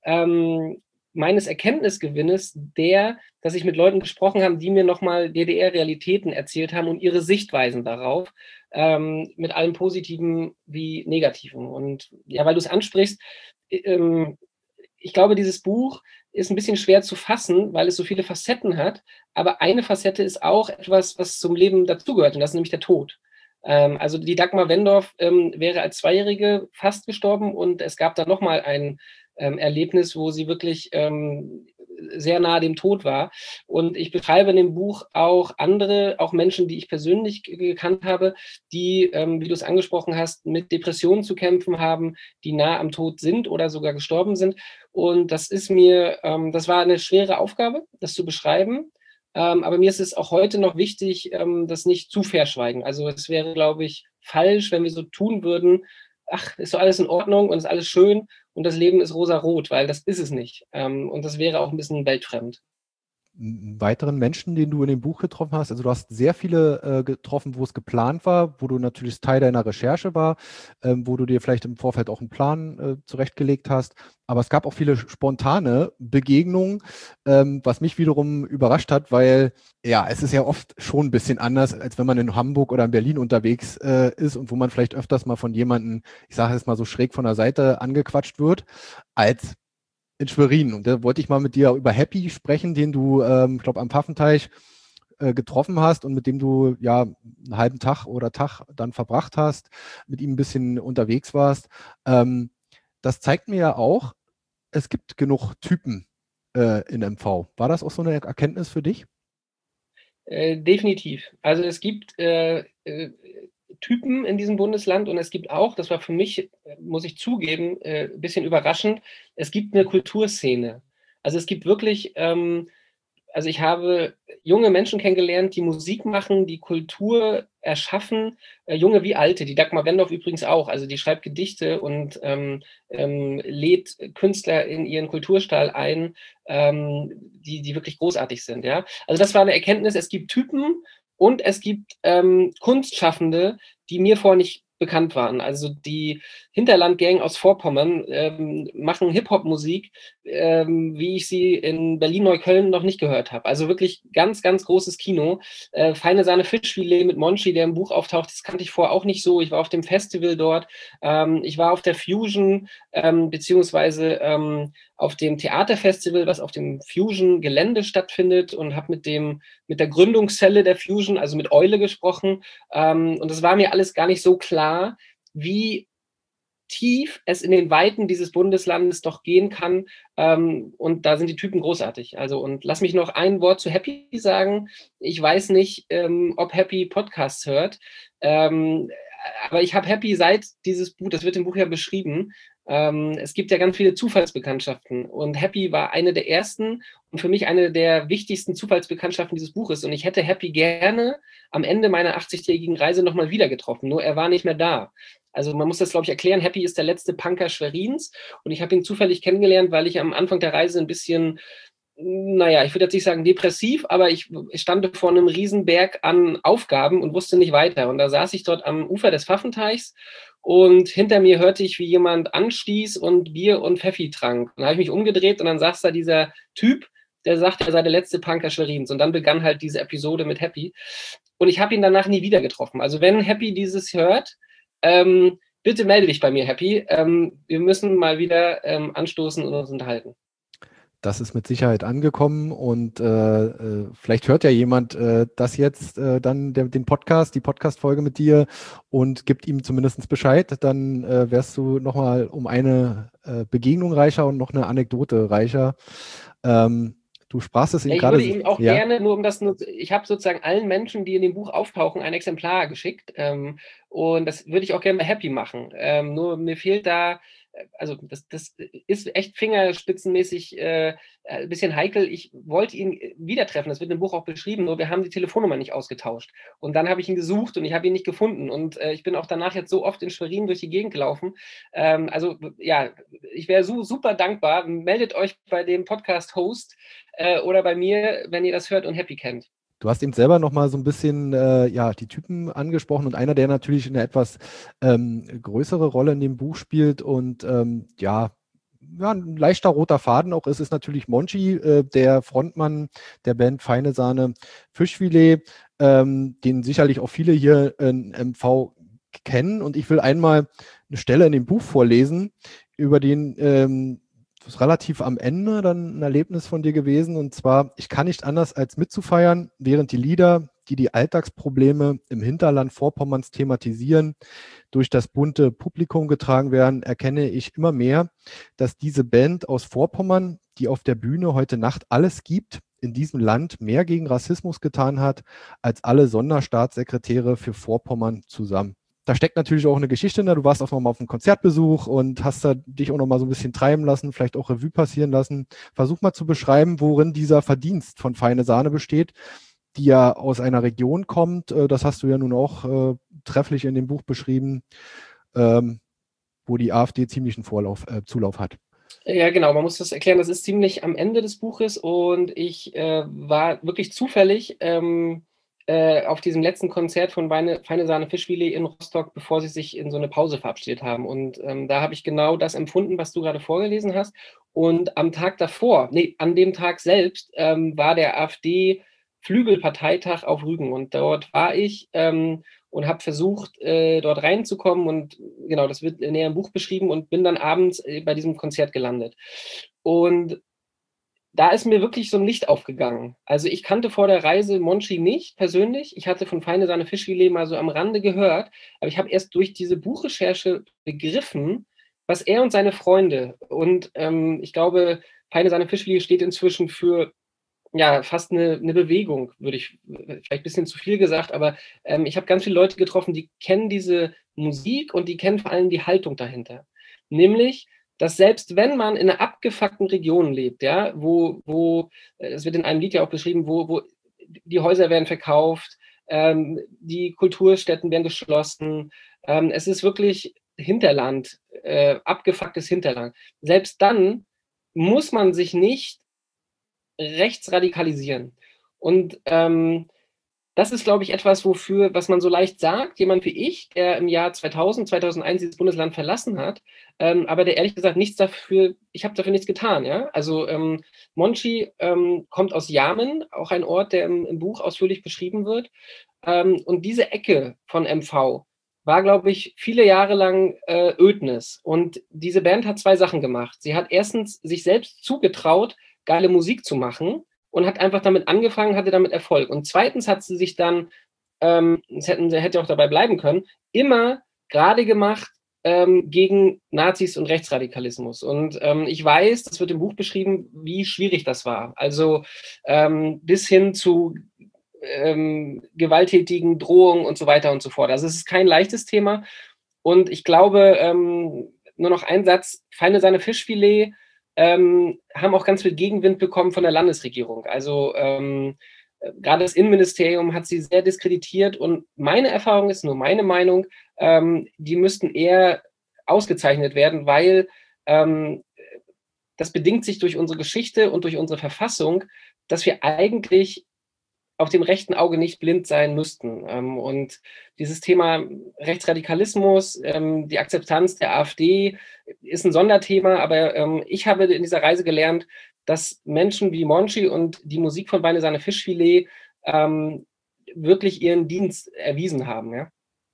Speaker 1: ähm, meines Erkenntnisgewinnes der, dass ich mit Leuten gesprochen habe, die mir nochmal D D R-Realitäten erzählt haben und ihre Sichtweisen darauf, ähm, mit allem Positiven wie Negativen. Und ja, weil du es ansprichst, ähm, ich glaube, dieses Buch ist ein bisschen schwer zu fassen, weil es so viele Facetten hat. Aber eine Facette ist auch etwas, was zum Leben dazugehört, und das ist nämlich der Tod. Ähm, also die Dagmar Wendorf ähm, wäre als Zweijährige fast gestorben und es gab da nochmal ein ähm, Erlebnis, wo sie wirklich ähm, sehr nahe dem Tod war. Und ich beschreibe in dem Buch auch andere, auch Menschen, die ich persönlich gekannt habe, die, ähm, wie du es angesprochen hast, mit Depressionen zu kämpfen haben, die nah am Tod sind oder sogar gestorben sind. Und das ist mir, ähm, das war eine schwere Aufgabe, das zu beschreiben. Ähm, aber mir ist es auch heute noch wichtig, ähm, das nicht zu verschweigen. Also es wäre, glaube ich, falsch, wenn wir so tun würden, ach, ist so alles in Ordnung und ist alles schön und das Leben ist rosa-rot, weil das ist es nicht. Ähm, und das wäre auch ein bisschen weltfremd.
Speaker 4: Weiteren Menschen, den du in dem Buch getroffen hast, also du hast sehr viele äh, getroffen, wo es geplant war, wo du natürlich Teil deiner Recherche war, ähm, wo du dir vielleicht im Vorfeld auch einen Plan äh, zurechtgelegt hast, aber es gab auch viele spontane Begegnungen, ähm, was mich wiederum überrascht hat, weil ja, es ist ja oft schon ein bisschen anders, als wenn man in Hamburg oder in Berlin unterwegs äh, ist und wo man vielleicht öfters mal von jemandem, ich sage jetzt mal so schräg von der Seite angequatscht wird, als in Schwerin. Und da wollte ich mal mit dir über Happy sprechen, den du, ähm, ich glaube, am Pfaffenteich äh, getroffen hast und mit dem du ja einen halben Tag oder Tag dann verbracht hast, mit ihm ein bisschen unterwegs warst. Ähm, das zeigt mir ja auch, es gibt genug Typen äh, in M V. War das auch so eine Erkenntnis für dich?
Speaker 1: Äh, definitiv. Also es gibt äh, äh, Typen in diesem Bundesland und es gibt auch, das war für mich, muss ich zugeben, äh, ein bisschen überraschend, es gibt eine Kulturszene. Also es gibt wirklich, ähm, also ich habe junge Menschen kennengelernt, die Musik machen, die Kultur erschaffen, äh, junge wie alte, die Dagmar Wendorf übrigens auch, also die schreibt Gedichte und ähm, ähm, lädt Künstler in ihren Kulturstall ein, ähm, die, die wirklich großartig sind. Ja? Also das war eine Erkenntnis, es gibt Typen und es gibt ähm, Kunstschaffende, die mir vorher nicht bekannt waren. Also die Hinterland-Gang aus Vorpommern ähm, machen Hip-Hop-Musik, ähm, wie ich sie in Berlin-Neukölln noch nicht gehört habe. Also wirklich ganz, ganz großes Kino. Äh, Feine Sahne Fischfilet mit Monchi, der im Buch auftaucht, das kannte ich vorher auch nicht so. Ich war auf dem Festival dort. Ähm, ich war auf der Fusion, ähm, beziehungsweise ähm, auf dem Theaterfestival, was auf dem Fusion-Gelände stattfindet, und habe mit dem mit der Gründungszelle der Fusion, also mit Eule, gesprochen. Ähm, und es war mir alles gar nicht so klar, wie tief es in den Weiten dieses Bundeslandes doch gehen kann. Ähm, und da sind die Typen großartig. Also, und lass mich noch ein Wort zu Happy sagen. Ich weiß nicht, ähm, ob Happy Podcasts hört. Ähm, aber ich habe Happy seit dieses Buch, das wird im Buch ja beschrieben, ähm, es gibt ja ganz viele Zufallsbekanntschaften. Und Happy war eine der ersten und für mich eine der wichtigsten Zufallsbekanntschaften dieses Buches. Und ich hätte Happy gerne am Ende meiner achtzig-tägigen Reise nochmal wieder getroffen. Nur er war nicht mehr da. Also man muss das, glaube ich, erklären. Happy ist der letzte Punker Schwerins. Und ich habe ihn zufällig kennengelernt, weil ich am Anfang der Reise ein bisschen, naja, ich würde jetzt nicht sagen depressiv, aber ich stand vor einem Riesenberg an Aufgaben und wusste nicht weiter. Und da saß ich dort am Ufer des Pfaffenteichs und hinter mir hörte ich, wie jemand anstieß und Bier und Pfeffi trank. Und dann habe ich mich umgedreht und dann saß da dieser Typ, der sagte, er sei der letzte Punker Schwerins. Und dann begann halt diese Episode mit Happy. Und ich habe ihn danach nie wieder getroffen. Also wenn Happy dieses hört, ähm, bitte melde dich bei mir, Happy. Ähm, wir müssen mal wieder ähm, anstoßen und uns unterhalten.
Speaker 4: Das ist mit Sicherheit angekommen und äh, äh, vielleicht hört ja jemand äh, das jetzt, äh, dann der, den Podcast, die Podcast-Folge mit dir und gibt ihm zumindest Bescheid. Dann äh, wärst du nochmal um eine äh, Begegnung reicher und noch eine Anekdote reicher. Ähm, du sprachst es ihm
Speaker 1: ja, ich
Speaker 4: gerade.
Speaker 1: Ich würde ihm auch
Speaker 4: ja.
Speaker 1: gerne, nur um das, nur, ich habe sozusagen allen Menschen, die in dem Buch auftauchen, ein Exemplar geschickt. Ähm, und das würde ich auch gerne bei Happy machen. Ähm, nur mir fehlt da, also das, das ist echt fingerspitzenmäßig äh, ein bisschen heikel. Ich wollte ihn wieder treffen, das wird im Buch auch beschrieben, nur wir haben die Telefonnummer nicht ausgetauscht. Und dann habe ich ihn gesucht und ich habe ihn nicht gefunden. Und äh, ich bin auch danach jetzt so oft in Schwerin durch die Gegend gelaufen. Ähm, also ja, ich wäre so super dankbar. Meldet euch bei dem Podcast-Host äh, oder bei mir, wenn ihr das hört und Happy kennt.
Speaker 4: Du hast eben selber noch mal so ein bisschen äh, ja, die Typen angesprochen und einer, der natürlich eine etwas ähm, größere Rolle in dem Buch spielt und ähm, ja, ja, ein leichter roter Faden auch ist, ist natürlich Monchi, äh, der Frontmann der Band Feine Sahne Fischfilet, ähm, den sicherlich auch viele hier in M V kennen. Und ich will einmal eine Stelle in dem Buch vorlesen, über den ähm, das ist relativ am Ende dann ein Erlebnis von dir gewesen. Und zwar, ich kann nicht anders als mitzufeiern, während die Lieder, die die Alltagsprobleme im Hinterland Vorpommerns thematisieren, durch das bunte Publikum getragen werden, erkenne ich immer mehr, dass diese Band aus Vorpommern, die auf der Bühne heute Nacht alles gibt, in diesem Land mehr gegen Rassismus getan hat, als alle Sonderstaatssekretäre für Vorpommern zusammen. Da steckt natürlich auch eine Geschichte in. Du warst auch nochmal auf einem Konzertbesuch und hast da dich auch nochmal so ein bisschen treiben lassen, vielleicht auch Revue passieren lassen. Versuch mal zu beschreiben, worin dieser Verdienst von Feine Sahne besteht, die ja aus einer Region kommt. Das hast du ja nun auch äh, trefflich in dem Buch beschrieben, ähm, wo die AfD ziemlichen Vorlauf, äh, Zulauf hat.
Speaker 1: Ja, genau, man muss das erklären. Das ist ziemlich am Ende des Buches und ich äh, war wirklich zufällig ähm, äh, auf diesem letzten Konzert von Feine, Feine Sahne Fischfilet in Rostock, bevor sie sich in so eine Pause verabschiedet haben. Und ähm, da habe ich genau das empfunden, was du gerade vorgelesen hast. Und am Tag davor, nee, an dem Tag selbst, ähm, war der AfD-Flügelparteitag auf Rügen. Und dort war ich ähm, und habe versucht, äh, dort reinzukommen. Und genau, das wird näher im Buch beschrieben und bin dann abends äh, bei diesem Konzert gelandet. Und da ist mir wirklich so ein Licht aufgegangen. Also ich kannte vor der Reise Monchi nicht persönlich. Ich hatte von Feine Sahne Fischfilet mal so am Rande gehört, aber ich habe erst durch diese Buchrecherche begriffen, was er und seine Freunde und ähm, ich glaube, Feine Sahne Fischfilet steht inzwischen für ja fast eine, eine Bewegung, würde ich vielleicht ein bisschen zu viel gesagt, aber ähm, ich habe ganz viele Leute getroffen, die kennen diese Musik und die kennen vor allem die Haltung dahinter. Nämlich, dass selbst wenn man in einer abgefuckten Region lebt, ja, wo, wo, es wird in einem Lied ja auch beschrieben, wo, wo die Häuser werden verkauft, ähm, die Kulturstätten werden geschlossen, ähm, es ist wirklich Hinterland, äh, abgefucktes Hinterland. Selbst dann muss man sich nicht rechtsradikalisieren. Und ähm, das ist, glaube ich, etwas, wofür, was man so leicht sagt, jemand wie ich, der im Jahr zweitausend, zweitausendeins dieses Bundesland verlassen hat, ähm, aber der ehrlich gesagt nichts dafür, ich habe dafür nichts getan, ja. Also ähm, Monchi ähm, kommt aus Yamen, auch ein Ort, der im, im Buch ausführlich beschrieben wird. Ähm, und diese Ecke von M V war, glaube ich, viele Jahre lang äh, Ödnis. Und diese Band hat zwei Sachen gemacht. Sie hat erstens sich selbst zugetraut, geile Musik zu machen, und hat einfach damit angefangen, hatte damit Erfolg. Und zweitens hat sie sich dann, ähm, es hätten, hätte auch dabei bleiben können, immer gerade gemacht ähm, gegen Nazis und Rechtsradikalismus. Und ähm, ich weiß, das wird im Buch beschrieben, wie schwierig das war. Also ähm, bis hin zu ähm, gewalttätigen Drohungen und so weiter und so fort. Also es ist kein leichtes Thema. Und ich glaube, ähm, nur noch ein Satz, Feine Sahne Fischfilet, Ähm, haben auch ganz viel Gegenwind bekommen von der Landesregierung. Also ähm, gerade das Innenministerium hat sie sehr diskreditiert, und meine Erfahrung ist, nur meine Meinung, ähm, die müssten eher ausgezeichnet werden, weil ähm, das bedingt sich durch unsere Geschichte und durch unsere Verfassung, dass wir eigentlich auf dem rechten Auge nicht blind sein müssten. Ähm, und dieses Thema Rechtsradikalismus, ähm, die Akzeptanz der AfD ist ein Sonderthema, aber ähm, ich habe in dieser Reise gelernt, dass Menschen wie Monchi und die Musik von Feine Sahne Fischfilet ähm, wirklich ihren Dienst erwiesen haben. Ja?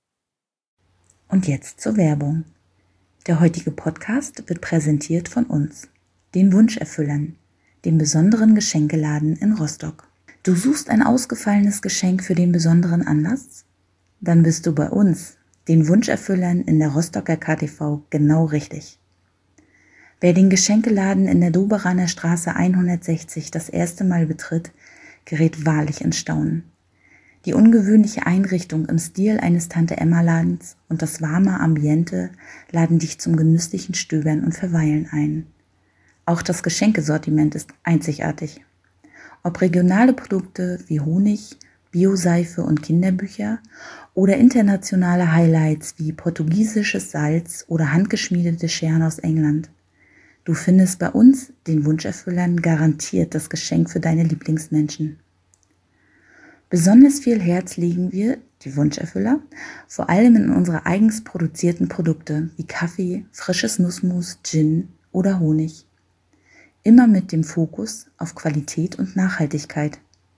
Speaker 3: Und jetzt zur Werbung. Der heutige Podcast wird präsentiert von uns, den Wunscherfüllern, dem besonderen Geschenkeladen in Rostock. Du suchst ein ausgefallenes Geschenk für den besonderen Anlass? Dann bist du bei uns, den Wunscherfüllern in der Rostocker K T V, genau richtig. Wer den Geschenkeladen in der Doberaner Straße hundertsechzig das erste Mal betritt, gerät wahrlich in Staunen. Die ungewöhnliche Einrichtung im Stil eines Tante-Emma-Ladens und das warme Ambiente laden dich zum genüsslichen Stöbern und Verweilen ein. Auch das Geschenkesortiment ist einzigartig. Ob regionale Produkte wie Honig, Bioseife und Kinderbücher oder internationale Highlights wie portugiesisches Salz oder handgeschmiedete Scheren aus England. Du findest bei uns, den Wunscherfüllern, garantiert das Geschenk für deine Lieblingsmenschen. Besonders viel Herz legen wir, die Wunscherfüller, vor allem in unsere eigens produzierten Produkte wie Kaffee, frisches Nussmus, Gin oder Honig. Immer mit dem Fokus auf Qualität und Nachhaltigkeit.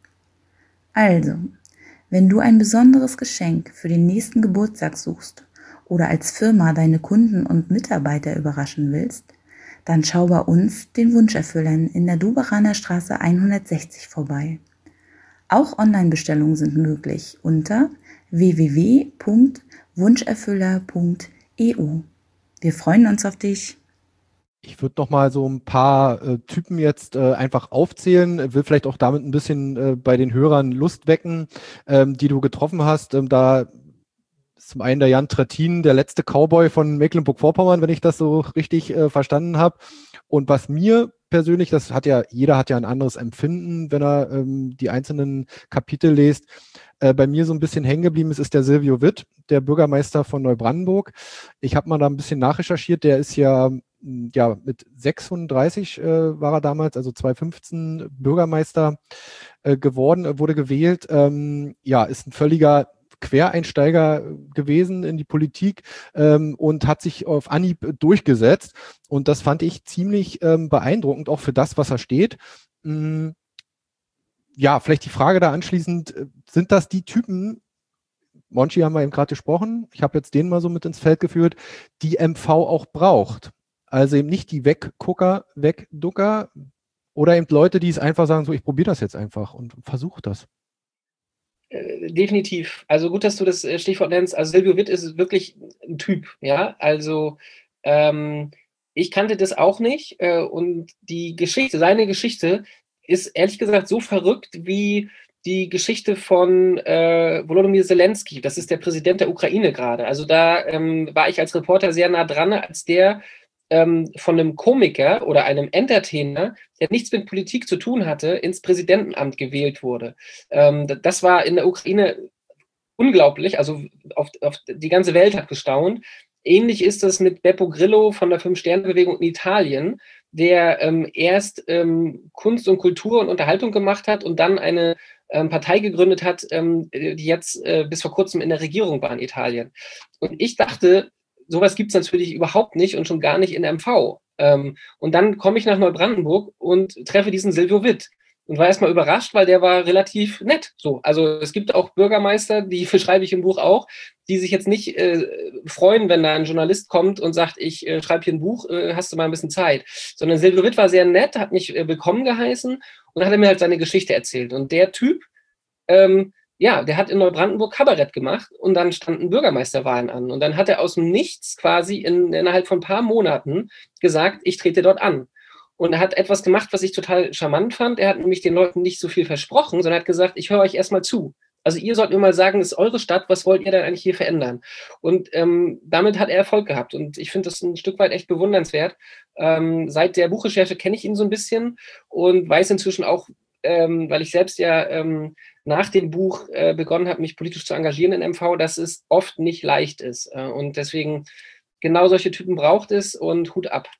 Speaker 3: Also, wenn du ein besonderes Geschenk für den nächsten Geburtstag suchst oder als Firma deine Kunden und Mitarbeiter überraschen willst, dann schau bei uns, den Wunscherfüllern, in der Doberaner Straße hundertsechzig vorbei. Auch Online-Bestellungen sind möglich unter w w w punkt wunscherfüller punkt e u. Wir freuen uns auf dich.
Speaker 4: Ich würde noch mal so ein paar äh, Typen jetzt äh, einfach aufzählen, will vielleicht auch damit ein bisschen äh, bei den Hörern Lust wecken, ähm, die du getroffen hast. Ähm, da ist zum einen der Jan Trittin, der letzte Cowboy von Mecklenburg-Vorpommern, wenn ich das so richtig äh, verstanden habe. Und was mir persönlich, das hat ja, jeder hat ja ein anderes Empfinden, wenn er ähm, die einzelnen Kapitel liest, äh, bei mir so ein bisschen hängen geblieben ist, ist der Silvio Witt, der Bürgermeister von Neubrandenburg. Ich habe mal da ein bisschen nachrecherchiert, der ist ja ja, mit sechsunddreißig äh, war er damals, also zweitausendfünfzehn Bürgermeister äh, geworden, wurde gewählt. Ähm, ja, ist ein völliger Quereinsteiger gewesen in die Politik ähm, und hat sich auf Anhieb durchgesetzt. Und das fand ich ziemlich ähm, beeindruckend, auch für das, was er steht. Mm, ja, vielleicht die Frage da anschließend, sind das die Typen, Monchi haben wir eben gerade gesprochen, ich habe jetzt den mal so mit ins Feld geführt, die M V auch braucht? Also eben nicht die Weggucker, Wegducker oder eben Leute, die es einfach sagen, so ich probiere das jetzt einfach und versuche das.
Speaker 1: Äh, definitiv. Also gut, dass du das Stichwort nennst. Also Silvio Witt ist wirklich ein Typ, ja. Also ähm, ich kannte das auch nicht äh, und die Geschichte, seine Geschichte ist ehrlich gesagt so verrückt wie die Geschichte von äh, Volodymyr Zelensky. Das ist der Präsident der Ukraine gerade. Also da ähm, war ich als Reporter sehr nah dran, als der ähm, von einem Komiker oder einem Entertainer, der nichts mit Politik zu tun hatte, ins Präsidentenamt gewählt wurde. Ähm, das war in der Ukraine unglaublich, also auf, auf die ganze Welt hat gestaunt. Ähnlich ist es mit Beppo Grillo von der Fünf-Sterne-Bewegung in Italien, der ähm, erst ähm, Kunst und Kultur und Unterhaltung gemacht hat und dann eine ähm, Partei gegründet hat, ähm, die jetzt äh, bis vor kurzem in der Regierung war in Italien. Und ich dachte, sowas gibt es natürlich überhaupt nicht und schon gar nicht in der M V. Ähm, und dann komme ich nach Neubrandenburg und treffe diesen Silvio Witt. Und war erstmal überrascht, weil der war relativ nett. So, also es gibt auch Bürgermeister, die beschreibe ich im Buch auch, die sich jetzt nicht äh, freuen, wenn da ein Journalist kommt und sagt, ich äh, schreibe hier ein Buch, äh, hast du mal ein bisschen Zeit. Sondern Silvio Witt war sehr nett, hat mich äh, willkommen geheißen und hat er mir halt seine Geschichte erzählt. Und der Typ, ähm, ja, der hat in Neubrandenburg Kabarett gemacht und dann standen Bürgermeisterwahlen an. Und dann hat er aus dem Nichts quasi in, innerhalb von ein paar Monaten gesagt, ich trete dort an. Und er hat etwas gemacht, was ich total charmant fand. Er hat nämlich den Leuten nicht so viel versprochen, sondern hat gesagt, ich höre euch erstmal zu. Also ihr sollt mir mal sagen, das ist eure Stadt, was wollt ihr denn eigentlich hier verändern? Und ähm, damit hat er Erfolg gehabt. Und ich finde das ein Stück weit echt bewundernswert. Ähm, seit der Buchrecherche kenne ich ihn so ein bisschen und weiß inzwischen auch, ähm, weil ich selbst ja ähm, nach dem Buch äh, begonnen habe, mich politisch zu engagieren in M V, dass es oft nicht leicht ist. Äh, und deswegen, genau solche Typen braucht es und Hut ab.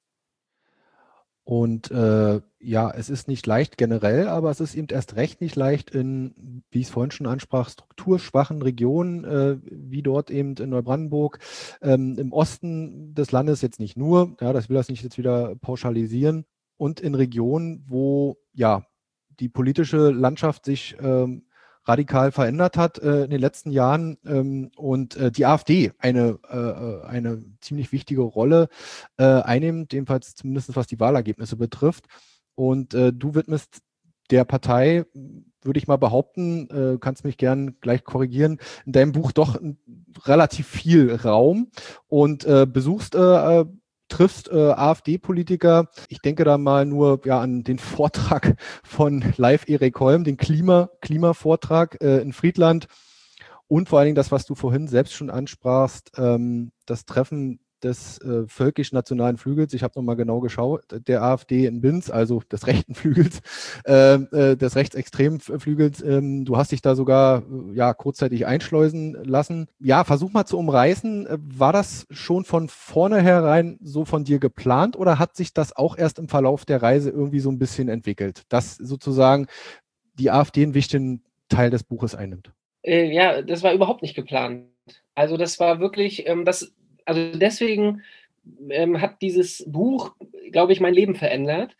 Speaker 4: Und äh, ja, es ist nicht leicht generell, aber es ist eben erst recht nicht leicht in, wie ich es vorhin schon ansprach, strukturschwachen Regionen, äh, wie dort eben in Neubrandenburg, ähm, im Osten des Landes jetzt nicht nur, ja, das will das nicht jetzt wieder pauschalisieren, und in Regionen, wo ja die politische Landschaft sich ähm, radikal verändert hat äh, in den letzten Jahren ähm, und äh, die AfD eine, äh, eine ziemlich wichtige Rolle äh, einnimmt, jedenfalls zumindest was die Wahlergebnisse betrifft. Und äh, du widmest der Partei, würde ich mal behaupten, äh, kannst mich gern gleich korrigieren, in deinem Buch doch relativ viel Raum und äh, besuchst äh, triffst äh, AfD-Politiker. Ich denke da mal nur ja, an den Vortrag von Live Erik Holm, den Klima, Klimavortrag äh, in Friedland und vor allen Dingen das, was du vorhin selbst schon ansprachst, ähm, das Treffen des äh, völkisch-nationalen Flügels, ich habe nochmal genau geschaut, der AfD in Binz, also des rechten Flügels, äh, äh, des rechtsextremen Flügels. Ähm, du hast dich da sogar äh, ja, kurzzeitig einschleusen lassen. Ja, versuch mal zu umreißen. War das schon von vornherein so von dir geplant oder hat sich das auch erst im Verlauf der Reise irgendwie so ein bisschen entwickelt, dass sozusagen die AfD einen wichtigen Teil des Buches einnimmt?
Speaker 1: Äh, ja, das war überhaupt nicht geplant. Also das war wirklich, ähm, das Also deswegen ähm, hat dieses Buch, glaube ich, mein Leben verändert,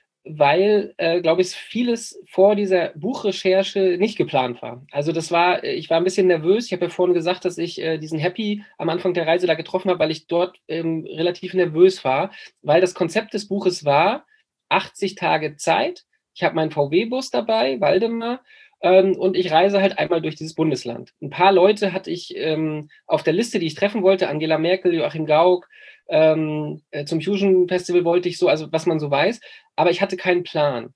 Speaker 1: weil, äh, glaube ich, vieles vor dieser Buchrecherche nicht geplant war. Also das war, ich war ein bisschen nervös. Ich habe ja vorhin gesagt, dass ich äh, diesen Happy am Anfang der Reise da getroffen habe, weil ich dort ähm, relativ nervös war, weil das Konzept des Buches war, achtzig Tage Zeit. Ich habe meinen V W-Bus dabei, Waldemar, ähm, und ich reise halt einmal durch dieses Bundesland. Ein paar Leute hatte ich ähm, auf der Liste, die ich treffen wollte, Angela Merkel, Joachim Gauck, ähm, äh, zum Fusion Festival wollte ich so, also was man so weiß, aber ich hatte keinen Plan.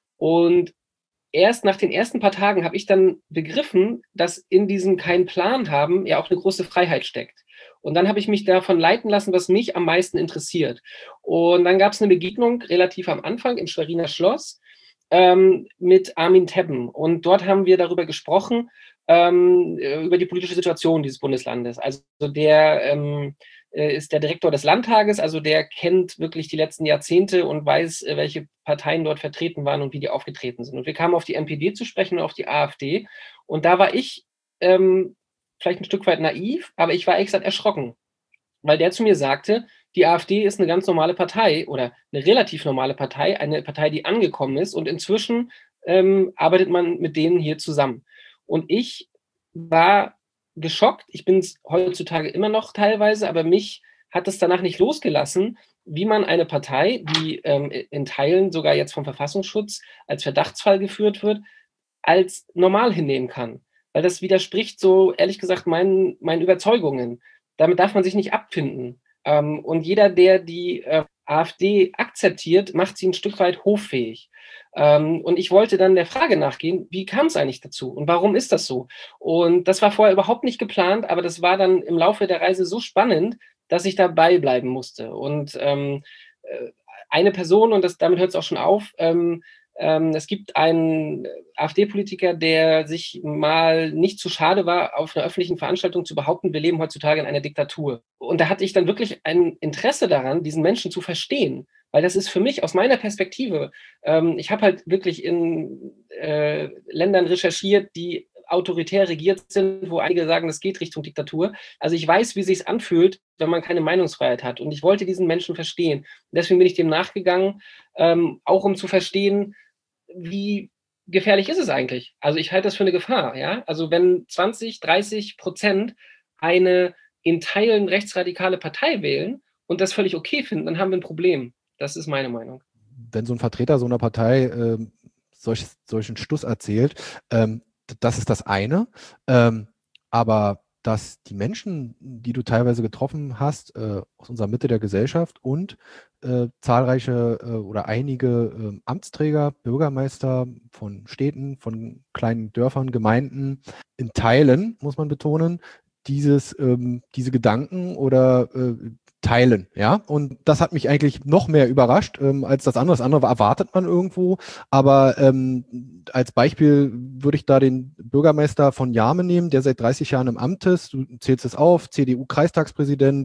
Speaker 1: Und erst nach den ersten paar Tagen habe ich dann begriffen, dass in diesem keinen Plan haben ja auch eine große Freiheit steckt. Und dann habe ich mich davon leiten lassen, was mich am meisten interessiert. Und dann gab es eine Begegnung relativ am Anfang im Schweriner Schloss ähm, mit Armin Tebben. Und dort haben wir darüber gesprochen, ähm, über die politische Situation dieses Bundeslandes. Also der ähm, ist der Direktor des Landtages, also der kennt wirklich die letzten Jahrzehnte und weiß, welche Parteien dort vertreten waren und wie die aufgetreten sind. Und wir kamen auf die N P D zu sprechen und auf die AfD. Und da war ich ähm, vielleicht ein Stück weit naiv, aber ich war ehrlich gesagt erschrocken, weil der zu mir sagte, die AfD ist eine ganz normale Partei oder eine relativ normale Partei, eine Partei, die angekommen ist und inzwischen ähm, arbeitet man mit denen hier zusammen. Und ich war geschockt. Ich bin es heutzutage immer noch teilweise, aber mich hat es danach nicht losgelassen, wie man eine Partei, die ähm, in Teilen sogar jetzt vom Verfassungsschutz als Verdachtsfall geführt wird, als normal hinnehmen kann. Weil das widerspricht so, ehrlich gesagt, meinen, meinen Überzeugungen. Damit darf man sich nicht abfinden. Ähm, und jeder, der die äh, AfD akzeptiert, macht sie ein Stück weit hoffähig. Ähm, und ich wollte dann der Frage nachgehen, wie kam es eigentlich dazu und warum ist das so? Und das war vorher überhaupt nicht geplant, aber das war dann im Laufe der Reise so spannend, dass ich dabei bleiben musste. Und ähm, eine Person, und das, damit hört es auch schon auf, ähm, ähm, es gibt einen AfD-Politiker, der sich mal nicht zu schade war, auf einer öffentlichen Veranstaltung zu behaupten, wir leben heutzutage in einer Diktatur. Und da hatte ich dann wirklich ein Interesse daran, diesen Menschen zu verstehen. Weil das ist für mich aus meiner Perspektive, ähm, ich habe halt wirklich in äh, Ländern recherchiert, die autoritär regiert sind, wo einige sagen, das geht Richtung Diktatur. Also ich weiß, wie es sich anfühlt, wenn man keine Meinungsfreiheit hat. Und ich wollte diesen Menschen verstehen. Und deswegen bin ich dem nachgegangen, ähm, auch um zu verstehen, wie gefährlich ist es eigentlich? Also ich halte das für eine Gefahr. Ja? Also wenn zwanzig, dreißig Prozent eine in Teilen rechtsradikale Partei wählen und das völlig okay finden, dann haben wir ein Problem. Das ist meine Meinung.
Speaker 4: Wenn so ein Vertreter so einer Partei ähm, solch, solchen Stuss erzählt, ähm, das ist das eine. Ähm, aber dass die Menschen, die du teilweise getroffen hast, äh, aus unserer Mitte der Gesellschaft und äh, zahlreiche äh, oder einige äh, Amtsträger, Bürgermeister von Städten, von kleinen Dörfern, Gemeinden in Teilen, muss man betonen, dieses, ähm, diese Gedanken oder äh, teilen, ja. Und das hat mich eigentlich noch mehr überrascht ähm, als das andere. Das andere erwartet man irgendwo. Aber ähm, als Beispiel würde ich da den Bürgermeister von Jarmen nehmen, der seit dreißig Jahren im Amt ist. Du zählst es auf, C D U-Kreistagspräsident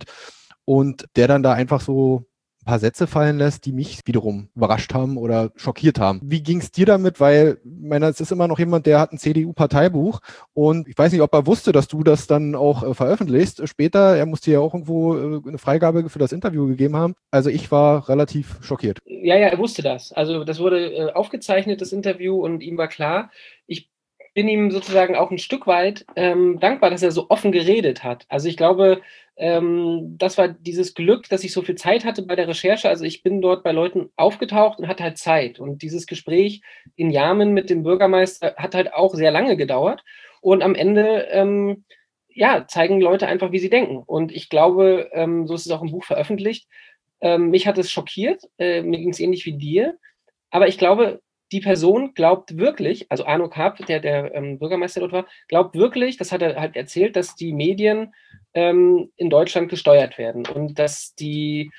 Speaker 4: und der dann da einfach so ein paar Sätze fallen lässt, die mich wiederum überrascht haben oder schockiert haben. Wie ging es dir damit? Weil, ich meine, es ist immer noch jemand, der hat ein C D U-Parteibuch und ich weiß nicht, ob er wusste, dass du das dann auch äh, veröffentlichst. Später, er musste ja auch irgendwo äh, eine Freigabe für das Interview gegeben haben. Also ich war relativ schockiert.
Speaker 1: Ja, ja, er wusste das. Also das wurde äh, aufgezeichnet, das Interview, und ihm war klar, ich bin ihm sozusagen auch ein Stück weit ähm, dankbar, dass er so offen geredet hat. Also ich glaube, ähm, das war dieses Glück, dass ich so viel Zeit hatte bei der Recherche. Also ich bin dort bei Leuten aufgetaucht und hatte halt Zeit. Und dieses Gespräch in Jarmen mit dem Bürgermeister hat halt auch sehr lange gedauert. Und am Ende, ähm, ja, zeigen Leute einfach, wie sie denken. Und ich glaube, ähm, so ist es auch im Buch veröffentlicht. Ähm, mich hat es schockiert. Äh, mir ging es ähnlich wie dir. Aber ich glaube, die Person glaubt wirklich, also Arno Karp, der der ähm, Bürgermeister dort war, glaubt wirklich, das hat er halt erzählt, dass die Medien ähm, in Deutschland gesteuert werden und dass die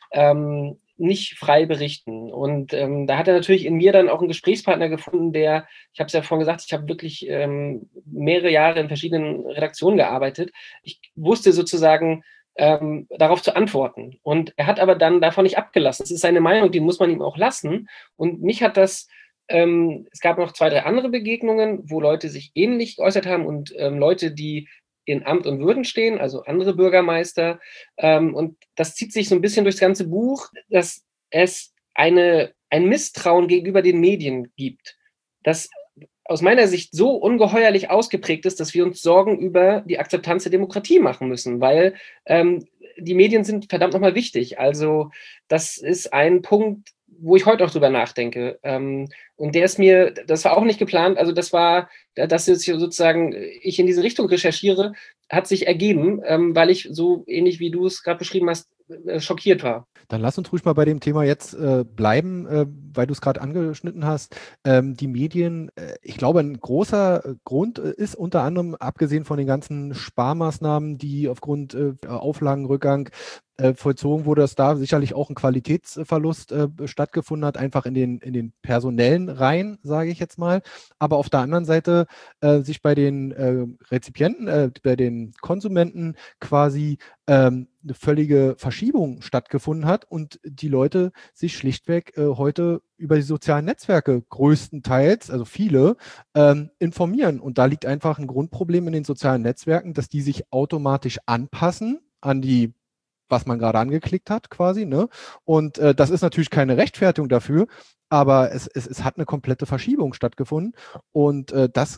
Speaker 1: ähm, nicht frei berichten. Und ähm, da hat er natürlich in mir dann auch einen Gesprächspartner gefunden, der, ich habe es ja vorhin gesagt, ich habe wirklich ähm, mehrere Jahre in verschiedenen Redaktionen gearbeitet. Ich wusste sozusagen, ähm, darauf zu antworten. Und er hat aber dann davon nicht abgelassen. Es ist seine Meinung, die muss man ihm auch lassen. Und mich hat das, ähm, es gab noch zwei, drei andere Begegnungen, wo Leute sich ähnlich geäußert haben und ähm, Leute, die in Amt und Würden stehen, also andere Bürgermeister. Ähm, und das zieht sich so ein bisschen durchs ganze Buch, dass es eine, ein Misstrauen gegenüber den Medien gibt, das aus meiner Sicht so ungeheuerlich ausgeprägt ist, dass wir uns Sorgen über die Akzeptanz der Demokratie machen müssen, weil ähm, die Medien sind verdammt nochmal wichtig. Also das ist ein Punkt, wo ich heute auch drüber nachdenke. Ähm, und der ist mir, das war auch nicht geplant, also das war, dass jetzt sozusagen ich in diese Richtung recherchiere, hat sich ergeben, ähm, weil ich so ähnlich wie du es gerade beschrieben hast, äh, schockiert war.
Speaker 4: Dann lass uns ruhig mal bei dem Thema jetzt äh, bleiben, äh, weil du es gerade angeschnitten hast. Ähm, die Medien, äh, ich glaube, ein großer Grund ist unter anderem, abgesehen von den ganzen Sparmaßnahmen, die aufgrund äh, Auflagenrückgang äh, vollzogen wurde, dass da sicherlich auch ein Qualitätsverlust äh, stattgefunden hat, einfach in den, in den personellen Reihen, sage ich jetzt mal. Aber auf der anderen Seite äh, sich bei den äh, Rezipienten, äh, bei den Konsumenten quasi ähm, eine völlige Verschiebung stattgefunden hat und die Leute sich schlichtweg äh, heute über die sozialen Netzwerke größtenteils, also viele, ähm, informieren. Und da liegt einfach ein Grundproblem in den sozialen Netzwerken, dass die sich automatisch anpassen an die, was man gerade angeklickt hat, quasi. Ne? Und äh, das ist natürlich keine Rechtfertigung dafür, aber es, es, es hat eine komplette Verschiebung stattgefunden. Und äh, das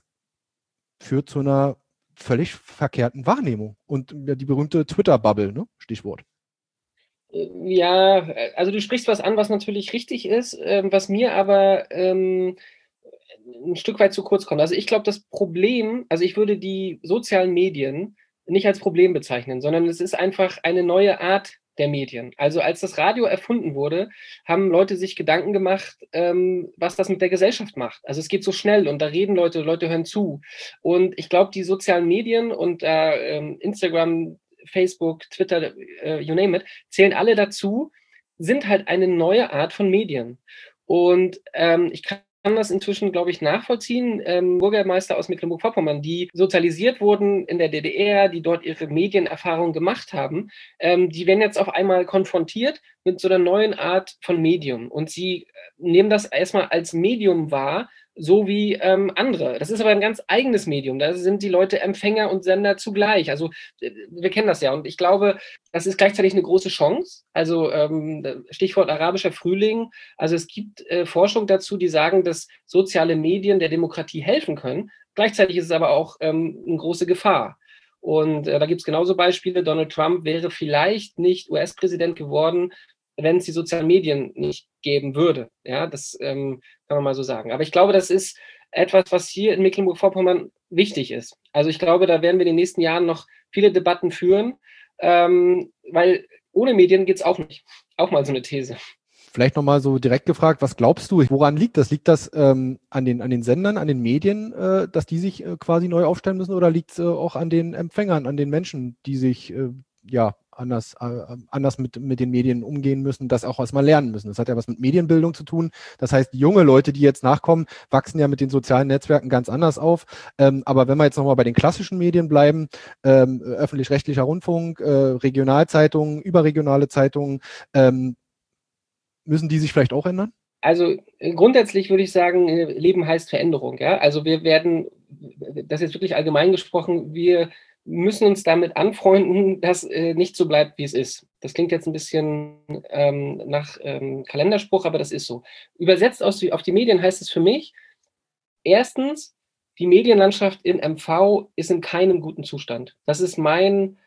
Speaker 4: führt zu einer völlig verkehrten Wahrnehmung. Und ja, die berühmte Twitter-Bubble, ne? Stichwort.
Speaker 1: Ja, also du sprichst was an, was natürlich richtig ist, ähm, was mir aber ähm, ein Stück weit zu kurz kommt. Also ich glaube, das Problem, also ich würde die sozialen Medien nicht als Problem bezeichnen, sondern es ist einfach eine neue Art der Medien. Also als das Radio erfunden wurde, haben Leute sich Gedanken gemacht, ähm, was das mit der Gesellschaft macht. Also es geht so schnell und da reden Leute, Leute hören zu. Und ich glaube, die sozialen Medien und äh, ähm, Instagram, Facebook, Twitter, äh, you name it, zählen alle dazu, sind halt eine neue Art von Medien. Und ähm, ich kann das inzwischen, glaube ich, nachvollziehen. Ähm, Bürgermeister aus Mecklenburg-Vorpommern, die sozialisiert wurden in der D D R, die dort ihre Medienerfahrung gemacht haben, ähm, die werden jetzt auf einmal konfrontiert mit so einer neuen Art von Medium. Und sie nehmen das erstmal als Medium wahr, so wie ähm, andere. Das ist aber ein ganz eigenes Medium. Da sind die Leute Empfänger und Sender zugleich. Also wir kennen das ja. Und ich glaube, das ist gleichzeitig eine große Chance. Also ähm, Stichwort arabischer Frühling. Also es gibt äh, Forschung dazu, die sagen, dass soziale Medien der Demokratie helfen können. Gleichzeitig ist es aber auch ähm, eine große Gefahr. Und äh, da gibt es genauso Beispiele. Donald Trump wäre vielleicht nicht U S-Präsident geworden, wenn es die sozialen Medien nicht geben würde. Ja, das ähm, kann man mal so sagen. Aber ich glaube, das ist etwas, was hier in Mecklenburg-Vorpommern wichtig ist. Also ich glaube, da werden wir in den nächsten Jahren noch viele Debatten führen, ähm, weil ohne Medien geht es auch nicht. Auch mal so eine These.
Speaker 4: Vielleicht nochmal so direkt gefragt, was glaubst du, woran liegt das? Liegt das ähm, an, den, an den Sendern, an den Medien, äh, dass die sich äh, quasi neu aufstellen müssen, oder liegt es äh, auch an den Empfängern, an den Menschen, die sich äh, ja anders, äh, anders mit, mit den Medien umgehen müssen, das auch erstmal lernen müssen? Das hat ja was mit Medienbildung zu tun. Das heißt, junge Leute, die jetzt nachkommen, wachsen ja mit den sozialen Netzwerken ganz anders auf. Ähm, aber wenn wir jetzt nochmal bei den klassischen Medien bleiben, ähm, öffentlich-rechtlicher Rundfunk, äh, Regionalzeitungen, überregionale Zeitungen, ähm, müssen die sich vielleicht auch ändern?
Speaker 1: Also grundsätzlich würde ich sagen, Leben heißt Veränderung. Ja? Also wir werden, das ist jetzt wirklich allgemein gesprochen, wir müssen uns damit anfreunden, dass äh, nicht so bleibt, wie es ist. Das klingt jetzt ein bisschen ähm, nach ähm, Kalenderspruch, aber das ist so. Übersetzt aus, auf die Medien heißt es für mich, erstens, die Medienlandschaft in M V ist in keinem guten Zustand. Das ist mein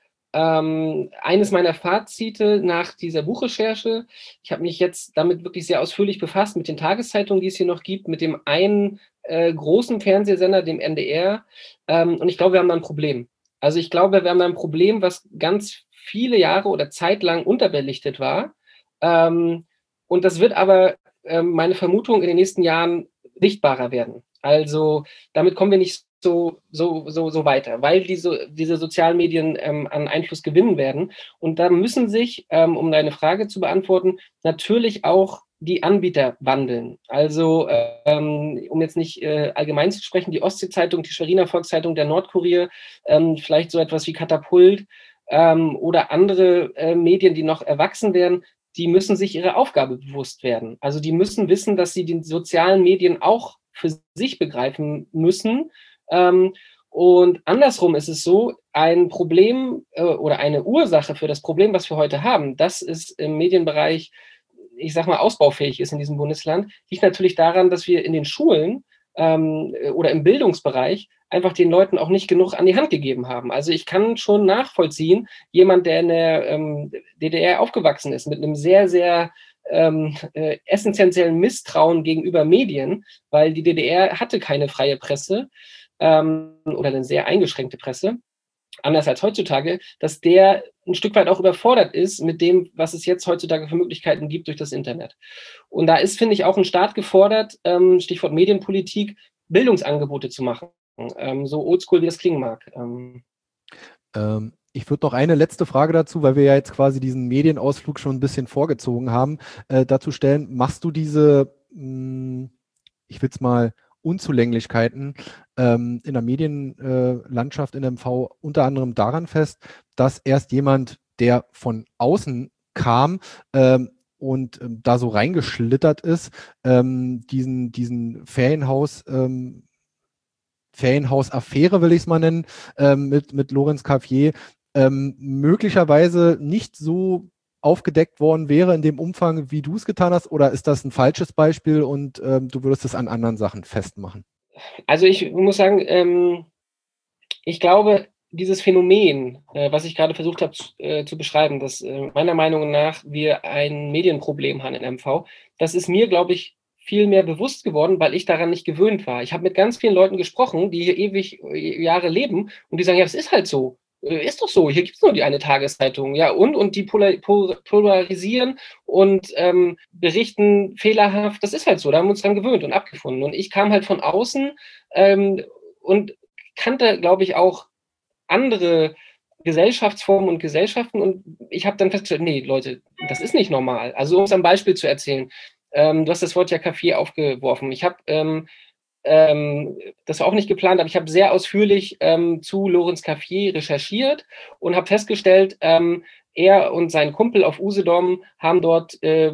Speaker 1: Ähm, eines meiner Fazite nach dieser Buchrecherche. Ich habe mich jetzt damit wirklich sehr ausführlich befasst, mit den Tageszeitungen, die es hier noch gibt, mit dem einen äh, großen Fernsehsender, dem N D R. Ähm, und ich glaube, wir haben da ein Problem. Also ich glaube, wir haben da ein Problem, was ganz viele Jahre oder zeitlang unterbelichtet war. Ähm, und das wird aber, äh, meine Vermutung, in den nächsten Jahren sichtbarer werden. Also damit kommen wir nicht so, so, so, so weiter, weil diese, diese sozialen Medien ähm, an Einfluss gewinnen werden. Und da müssen sich, ähm, um deine Frage zu beantworten, natürlich auch die Anbieter wandeln. Also, ähm, um jetzt nicht äh, allgemein zu sprechen, die Ostsee-Zeitung, die Schweriner Volkszeitung, der Nordkurier, ähm, vielleicht so etwas wie Katapult ähm, oder andere äh, Medien, die noch erwachsen werden, die müssen sich ihre Aufgabe bewusst werden. Also die müssen wissen, dass sie die sozialen Medien auch für sich begreifen müssen. Ähm, und andersrum ist es so, ein Problem äh, oder eine Ursache für das Problem, was wir heute haben, dass es im Medienbereich, ich sag mal, ausbaufähig ist in diesem Bundesland, liegt natürlich daran, dass wir in den Schulen ähm, oder im Bildungsbereich einfach den Leuten auch nicht genug an die Hand gegeben haben. Also ich kann schon nachvollziehen, jemand, der in der ähm, D D R aufgewachsen ist, mit einem sehr, sehr ähm, äh, essentiellen Misstrauen gegenüber Medien, weil die D D R hatte keine freie Presse ähm, oder eine sehr eingeschränkte Presse, anders als heutzutage, dass der ein Stück weit auch überfordert ist mit dem, was es jetzt heutzutage für Möglichkeiten gibt durch das Internet. Und da ist, finde ich, auch ein Staat gefordert, ähm, Stichwort Medienpolitik, Bildungsangebote zu machen. Ähm, so oldschool, wie das klingen mag. Ähm.
Speaker 4: Ähm, ich würde noch eine letzte Frage dazu, weil wir ja jetzt quasi diesen Medienausflug schon ein bisschen vorgezogen haben, äh, dazu stellen. Machst du diese, mh, ich will es mal, Unzulänglichkeiten ähm, in der Medienlandschaft äh, in M V unter anderem daran fest, dass erst jemand, der von außen kam ähm, und ähm, da so reingeschlittert ist, ähm, diesen, diesen Ferienhaus ähm, Ferienhaus-Affäre, will ich es mal nennen, ähm, mit, mit Lorenz Cavier, ähm, möglicherweise nicht so aufgedeckt worden wäre in dem Umfang, wie du es getan hast, oder ist das ein falsches Beispiel und ähm, du würdest es an anderen Sachen festmachen?
Speaker 1: Also ich muss sagen, ähm, ich glaube, dieses Phänomen, äh, was ich gerade versucht habe äh, zu beschreiben, dass äh, meiner Meinung nach wir ein Medienproblem haben in M V, das ist mir, glaube ich, viel mehr bewusst geworden, weil ich daran nicht gewöhnt war. Ich habe mit ganz vielen Leuten gesprochen, die hier ewig äh, Jahre leben und die sagen, ja, das ist halt so. Ist doch so, hier gibt es nur die eine Tageszeitung, ja, und, und die polar, polarisieren und ähm, berichten fehlerhaft, das ist halt so, da haben wir uns dran gewöhnt und abgefunden. Und ich kam halt von außen ähm, und kannte, glaube ich, auch andere Gesellschaftsformen und Gesellschaften und ich habe dann festgestellt, nee, Leute, das ist nicht normal. Also um es am Beispiel zu erzählen, Ähm, du hast das Wort ja Café aufgeworfen. Ich habe ähm, ähm, das war auch nicht geplant, aber ich habe sehr ausführlich ähm, zu Lorenz Cafier recherchiert und habe festgestellt, ähm, er und sein Kumpel auf Usedom haben dort äh,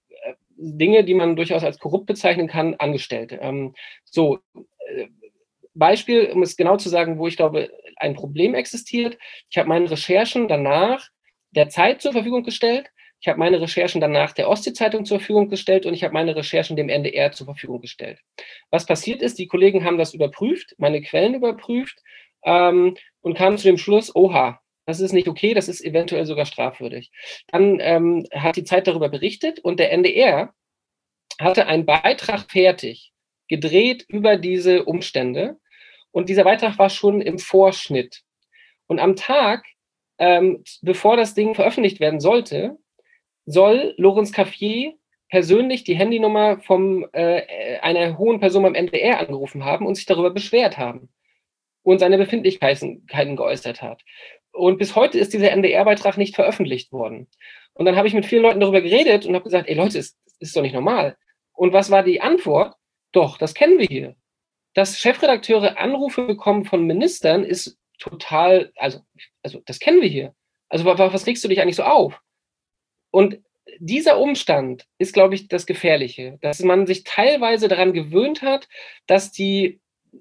Speaker 1: Dinge, die man durchaus als korrupt bezeichnen kann, angestellt. Ähm, so, äh, Beispiel, um es genau zu sagen, wo ich glaube, ein Problem existiert. Ich habe meine Recherchen danach der Zeit zur Verfügung gestellt. Ich habe meine Recherchen danach der Ostsee-Zeitung zur Verfügung gestellt und ich habe meine Recherchen dem N D R zur Verfügung gestellt. Was passiert ist, die Kollegen haben das überprüft, meine Quellen überprüft ähm, und kamen zu dem Schluss, oha, das ist nicht okay, das ist eventuell sogar strafwürdig. Dann ähm, hat die Zeit darüber berichtet und der N D R hatte einen Beitrag fertig, gedreht über diese Umstände. Und dieser Beitrag war schon im Vorschnitt. Und am Tag, ähm, bevor das Ding veröffentlicht werden sollte, soll Lorenz Cafier persönlich die Handynummer von äh, einer hohen Person beim N D R angerufen haben und sich darüber beschwert haben und seine Befindlichkeiten geäußert hat. Und bis heute ist dieser N D R-Beitrag nicht veröffentlicht worden. Und dann habe ich mit vielen Leuten darüber geredet und habe gesagt, ey Leute, das ist doch nicht normal. Und was war die Antwort? Doch, das kennen wir hier. Dass Chefredakteure Anrufe bekommen von Ministern ist total, also, also das kennen wir hier. Also was regst du dich eigentlich so auf? Und dieser Umstand ist, glaube ich, das Gefährliche, dass man sich teilweise daran gewöhnt hat, dass die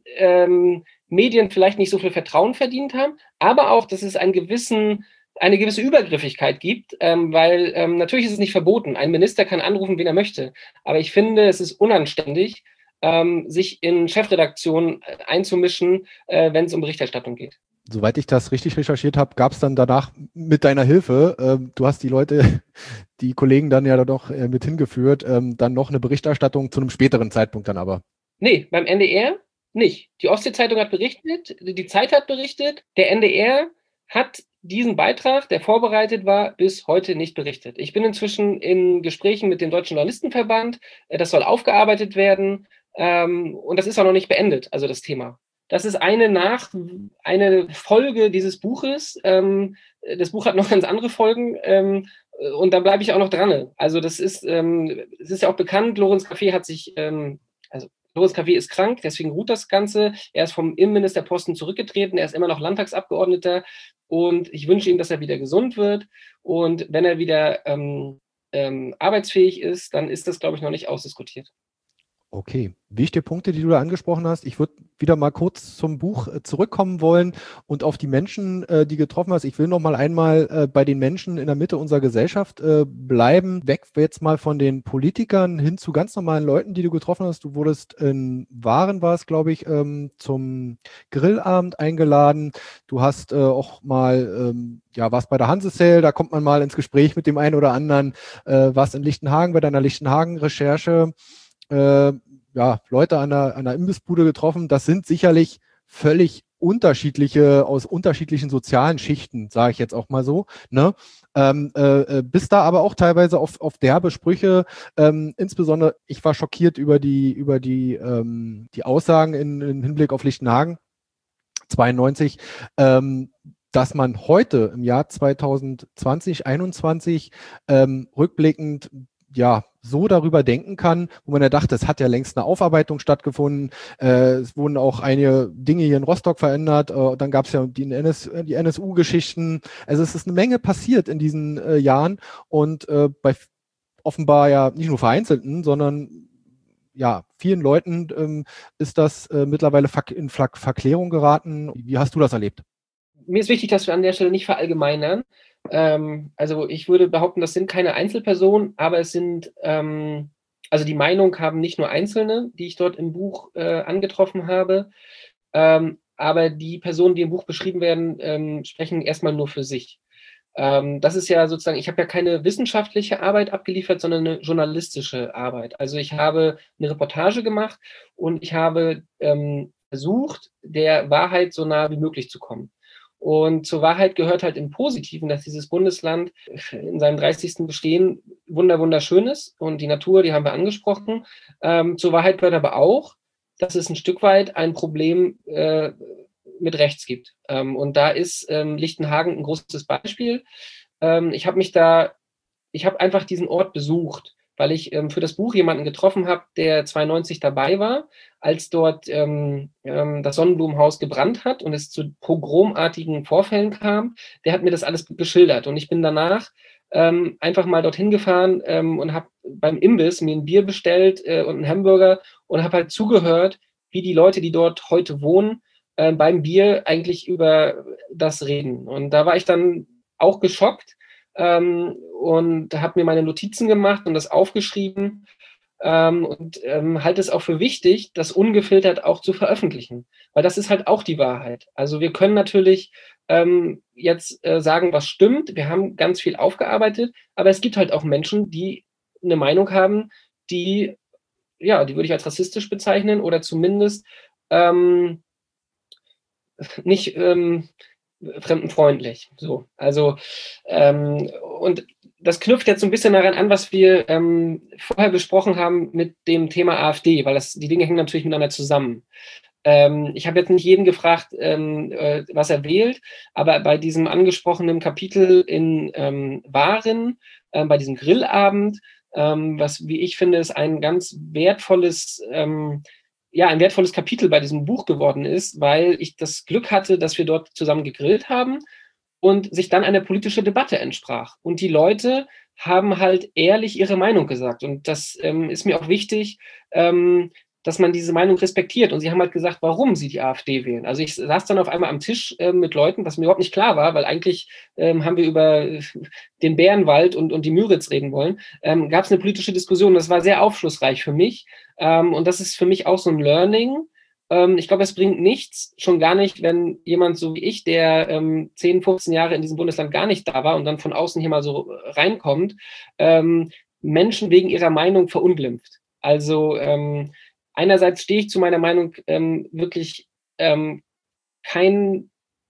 Speaker 1: ähm, Medien vielleicht nicht so viel Vertrauen verdient haben, aber auch, dass es einen gewissen, eine gewisse Übergriffigkeit gibt, ähm, weil ähm, natürlich ist es nicht verboten. Ein Minister kann anrufen, wen er möchte. Aber ich finde, es ist unanständig, ähm, sich in Chefredaktionen einzumischen, äh, wenn es um Berichterstattung geht.
Speaker 4: Soweit ich das richtig recherchiert habe, gab es dann danach mit deiner Hilfe, ähm, du hast die Leute, die Kollegen dann ja doch äh, mit hingeführt, ähm, dann noch eine Berichterstattung zu einem späteren Zeitpunkt dann aber.
Speaker 1: Nee, beim N D R nicht. Die Ostsee-Zeitung hat berichtet, die Zeit hat berichtet, der N D R hat diesen Beitrag, der vorbereitet war, bis heute nicht berichtet. Ich bin inzwischen in Gesprächen mit dem Deutschen Journalistenverband, das soll aufgearbeitet werden ähm, und das ist auch noch nicht beendet, also das Thema. Das ist eine nach eine Folge dieses Buches. Ähm, das Buch hat noch ganz andere Folgen ähm, und da bleibe ich auch noch dran. Also das ist, ähm, es ist ja auch bekannt, Lorenz Cafier hat sich, ähm, also Lorenz Cafier ist krank, deswegen ruht das Ganze. Er ist vom Innenministerposten zurückgetreten, er ist immer noch Landtagsabgeordneter und ich wünsche ihm, dass er wieder gesund wird und wenn er wieder ähm, ähm, arbeitsfähig ist, dann ist das, glaube ich, noch nicht ausdiskutiert.
Speaker 4: Okay, wichtige Punkte, die du da angesprochen hast. Ich würde wieder mal kurz zum Buch zurückkommen wollen und auf die Menschen, die getroffen hast. Ich will noch mal einmal bei den Menschen in der Mitte unserer Gesellschaft bleiben. Weg jetzt mal von den Politikern hin zu ganz normalen Leuten, die du getroffen hast. Du wurdest in Waren, war es, glaube ich, zum Grillabend eingeladen. Du hast auch mal, ja, warst bei der Hansesel, da kommt man mal ins Gespräch mit dem einen oder anderen. Warst in Lichtenhagen bei deiner Lichtenhagen-Recherche. Äh, ja, Leute an einer, an einer Imbissbude getroffen. Das sind sicherlich völlig unterschiedliche, aus unterschiedlichen sozialen Schichten, sage ich jetzt auch mal so. Ne? Ähm, äh, bis da aber auch teilweise auf, auf derbe Sprüche, ähm, insbesondere, ich war schockiert über die, über die, ähm, die Aussagen in, in Hinblick auf Lichtenhagen zweiundneunzig, ähm, dass man heute im Jahr zweitausendzwanzig, einundzwanzig ähm, rückblickend ja, so darüber denken kann, wo man ja dachte, es hat ja längst eine Aufarbeitung stattgefunden, äh, es wurden auch einige Dinge hier in Rostock verändert, äh, dann gab es ja die, N S, die N S U-Geschichten, also es ist eine Menge passiert in diesen äh, Jahren und äh, bei offenbar ja nicht nur Vereinzelten, sondern ja, vielen Leuten ähm, ist das äh, mittlerweile in Ver Verklärung geraten. Wie hast du das erlebt?
Speaker 1: Mir ist wichtig, dass wir an der Stelle nicht verallgemeinern. Ähm, also ich würde behaupten, das sind keine Einzelpersonen, aber es sind, ähm, also die Meinung haben nicht nur Einzelne, die ich dort im Buch äh, angetroffen habe, ähm, aber die Personen, die im Buch beschrieben werden, ähm, sprechen erstmal nur für sich. Ähm, das ist ja sozusagen, ich habe ja keine wissenschaftliche Arbeit abgeliefert, sondern eine journalistische Arbeit. Also ich habe eine Reportage gemacht und ich habe ähm, versucht, der Wahrheit so nah wie möglich zu kommen. Und zur Wahrheit gehört halt im Positiven, dass dieses Bundesland in seinem dreißigsten Bestehen wunder wunderschön ist und die Natur, die haben wir angesprochen. Ähm, zur Wahrheit gehört aber auch, dass es ein Stück weit ein Problem äh, mit rechts gibt. Ähm, und da ist ähm, Lichtenhagen ein großes Beispiel. Ähm, ich habe mich da, ich habe einfach diesen Ort besucht weil ich ähm, für das Buch jemanden getroffen habe, der zweiundneunzig dabei war, als dort ähm, ähm, das Sonnenblumenhaus gebrannt hat und es zu pogromartigen Vorfällen kam. Der hat mir das alles geschildert und ich bin danach ähm, einfach mal dorthin gefahren ähm, und habe beim Imbiss mir ein Bier bestellt äh, und einen Hamburger und habe halt zugehört, wie die Leute, die dort heute wohnen, äh, beim Bier eigentlich über das reden. Und da war ich dann auch geschockt ähm, und habe mir meine Notizen gemacht und das aufgeschrieben ähm, und ähm, halte es auch für wichtig, das ungefiltert auch zu veröffentlichen, weil das ist halt auch die Wahrheit. Also wir können natürlich ähm, jetzt äh, sagen, was stimmt. Wir haben ganz viel aufgearbeitet, aber es gibt halt auch Menschen, die eine Meinung haben, die, ja, die würde ich als rassistisch bezeichnen oder zumindest ähm, nicht ähm, fremdenfreundlich. So, also ähm, und das knüpft jetzt so ein bisschen daran an, was wir ähm, vorher besprochen haben mit dem Thema AfD, weil das, die Dinge hängen natürlich miteinander zusammen. Ähm, ich habe jetzt nicht jeden gefragt, ähm, äh, was er wählt, aber bei diesem angesprochenen Kapitel in ähm, Waren, äh, bei diesem Grillabend, ähm, was, wie ich finde, ist ein ganz wertvolles ähm, ja, ein wertvolles Kapitel bei diesem Buch geworden ist, weil ich das Glück hatte, dass wir dort zusammen gegrillt haben und sich dann eine politische Debatte entsprach. Und die Leute haben halt ehrlich ihre Meinung gesagt. Und das ähm, ist mir auch wichtig, ähm, dass man diese Meinung respektiert. Und sie haben halt gesagt, warum sie die AfD wählen. Also ich saß dann auf einmal am Tisch äh, mit Leuten, was mir überhaupt nicht klar war, weil eigentlich ähm, haben wir über den Bärenwald und, und die Müritz reden wollen. Ähm, gab es eine politische Diskussion. Das war sehr aufschlussreich für mich. Ähm, und das ist für mich auch so ein Learning. Ähm, ich glaube, es bringt nichts, schon gar nicht, wenn jemand so wie ich, der ähm, zehn, fünfzehn Jahre in diesem Bundesland gar nicht da war und dann von außen hier mal so reinkommt, ähm, Menschen wegen ihrer Meinung verunglimpft. Also ähm, einerseits stehe ich zu meiner Meinung ähm, wirklich ähm, kein,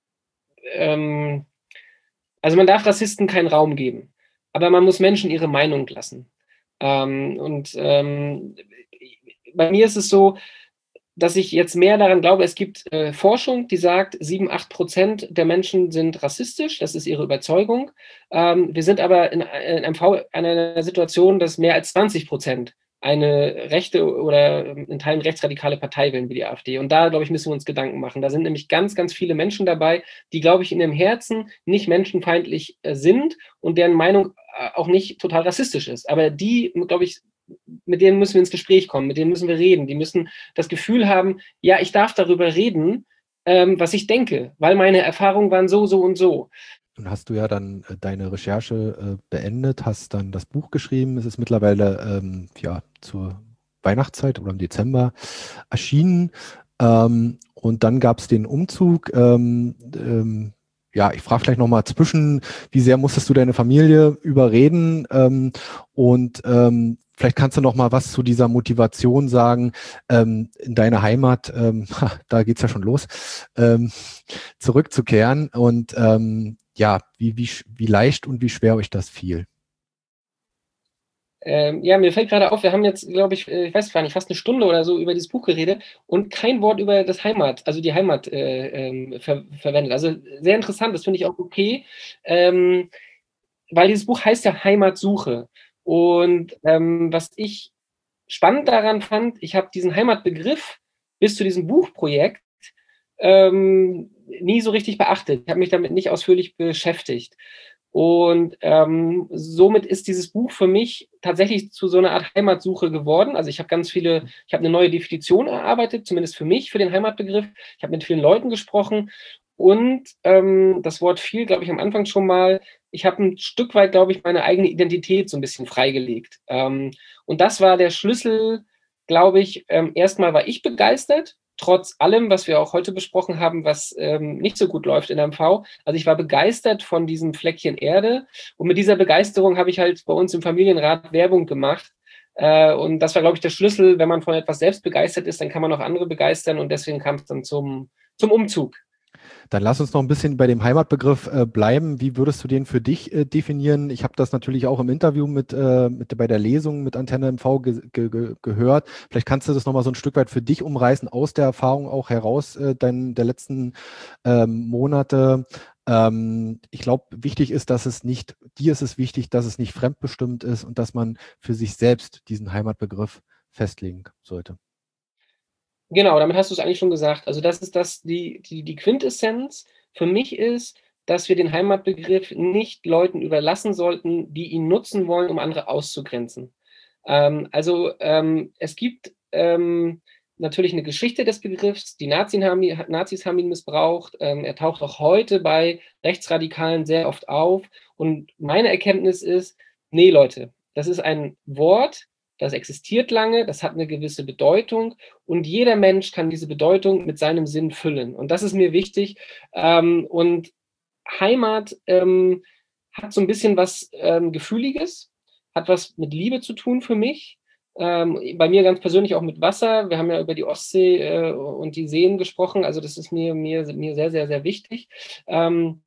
Speaker 1: ähm, also man darf Rassisten keinen Raum geben, aber man muss Menschen ihre Meinung lassen. Ähm, und ähm, bei mir ist es so, dass ich jetzt mehr daran glaube, es gibt äh, Forschung, die sagt, sieben, acht Prozent der Menschen sind rassistisch, das ist ihre Überzeugung. Ähm, wir sind aber in, in M V in einer Situation, dass mehr als zwanzig Prozent eine rechte oder in Teilen rechtsradikale Partei wählen wie die AfD. Und da, glaube ich, müssen wir uns Gedanken machen. Da sind nämlich ganz, ganz viele Menschen dabei, die, glaube ich, in ihrem Herzen nicht menschenfeindlich äh, sind und deren Meinung äh, auch nicht total rassistisch ist. Aber die, glaube ich, mit denen müssen wir ins Gespräch kommen, mit denen müssen wir reden. Die müssen das Gefühl haben, ja, ich darf darüber reden, ähm, was ich denke, weil meine Erfahrungen waren so, so und so.
Speaker 4: Nun hast du ja dann äh, deine Recherche äh, beendet, hast dann das Buch geschrieben. Es ist mittlerweile ähm, ja, zur Weihnachtszeit oder im Dezember erschienen. Ähm, und dann gab es den Umzug. Ähm, ähm, ja, ich frage vielleicht nochmal zwischen, wie sehr musstest du deine Familie überreden? Ähm, und ähm, vielleicht kannst du noch mal was zu dieser Motivation sagen, ähm, in deine Heimat, ähm, da geht's ja schon los, ähm, zurückzukehren und ähm, ja, wie, wie, wie leicht und wie schwer euch das fiel.
Speaker 1: Ähm, ja, mir fällt gerade auf, wir haben jetzt, glaube ich, ich weiß gar nicht, fast eine Stunde oder so über dieses Buch geredet und kein Wort über das Heimat, also die Heimat äh, ähm, ver verwendet. Also sehr interessant, das finde ich auch okay, ähm, weil dieses Buch heißt ja Heimatsuche. Und ähm, was ich spannend daran fand, ich habe diesen Heimatbegriff bis zu diesem Buchprojekt ähm, nie so richtig beachtet. Ich habe mich damit nicht ausführlich beschäftigt. Und ähm, somit ist dieses Buch für mich tatsächlich zu so einer Art Heimatsuche geworden. Also ich habe ganz viele, ich habe eine neue Definition erarbeitet, zumindest für mich, für den Heimatbegriff. Ich habe mit vielen Leuten gesprochen und ähm, das Wort fiel, glaube ich, am Anfang schon mal. Ich habe ein Stück weit, glaube ich, meine eigene Identität so ein bisschen freigelegt. Ähm, und das war der Schlüssel, glaube ich. Ähm, erstmal war ich begeistert, trotz allem, was wir auch heute besprochen haben, was ähm, nicht so gut läuft in M V. Also ich war begeistert von diesem Fleckchen Erde. Und mit dieser Begeisterung habe ich halt bei uns im Familienrat Werbung gemacht. Äh, und das war, glaube ich, der Schlüssel. Wenn man von etwas selbst begeistert ist, dann kann man auch andere begeistern. Und deswegen kam es dann zum, zum Umzug.
Speaker 4: Dann lass uns noch ein bisschen bei dem Heimatbegriff äh, bleiben. Wie würdest du den für dich äh, definieren? Ich habe das natürlich auch im Interview mit, äh, mit bei der Lesung mit Antenne M V ge ge gehört. Vielleicht kannst du das nochmal so ein Stück weit für dich umreißen, aus der Erfahrung auch heraus äh, dein, der letzten ähm, Monate. Ähm, ich glaube, wichtig ist, dass es nicht, dir ist es wichtig, dass es nicht fremdbestimmt ist und dass man für sich selbst diesen Heimatbegriff festlegen sollte.
Speaker 1: Genau, damit hast du es eigentlich schon gesagt. Also das ist das, die, die, die Quintessenz für mich ist, dass wir den Heimatbegriff nicht Leuten überlassen sollten, die ihn nutzen wollen, um andere auszugrenzen. Ähm, also ähm, es gibt ähm, natürlich eine Geschichte des Begriffs. Die Nazis haben, ihn- Nazis haben ihn missbraucht. Ähm, er taucht auch heute bei Rechtsradikalen sehr oft auf. Und meine Erkenntnis ist, nee, Leute, das ist ein Wort, das existiert lange, das hat eine gewisse Bedeutung und jeder Mensch kann diese Bedeutung mit seinem Sinn füllen. Und das ist mir wichtig. Ähm, und Heimat ähm, hat so ein bisschen was ähm, Gefühliges, hat was mit Liebe zu tun für mich. Ähm, bei mir ganz persönlich auch mit Wasser. Wir haben ja über die Ostsee äh, und die Seen gesprochen. Also das ist mir, mir, mir sehr, sehr, sehr wichtig. Ähm,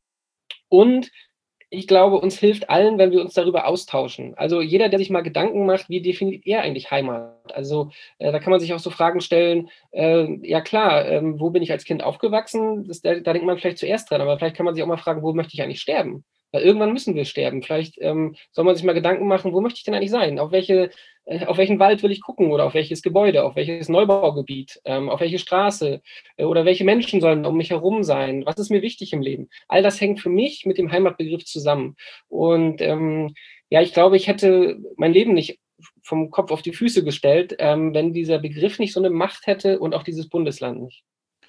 Speaker 1: und ich glaube, uns hilft allen, wenn wir uns darüber austauschen. Also jeder, der sich mal Gedanken macht, wie definiert er eigentlich Heimat? Also äh, da kann man sich auch so Fragen stellen, äh, ja klar, ähm, wo bin ich als Kind aufgewachsen? Das, da, da denkt man vielleicht zuerst dran, aber vielleicht kann man sich auch mal fragen, wo möchte ich eigentlich sterben? Weil irgendwann müssen wir sterben. Vielleicht ähm, soll man sich mal Gedanken machen, wo möchte ich denn eigentlich sein? Auf welche, äh, auf welchen Wald will ich gucken oder auf welches Gebäude, auf welches Neubaugebiet, ähm, auf welche Straße äh, oder welche Menschen sollen um mich herum sein? Was ist mir wichtig im Leben? All das hängt für mich mit dem Heimatbegriff zusammen. Und ähm, ja, ich glaube, ich hätte mein Leben nicht vom Kopf auf die Füße gestellt, ähm, wenn dieser Begriff nicht so eine Macht hätte und auch dieses Bundesland nicht.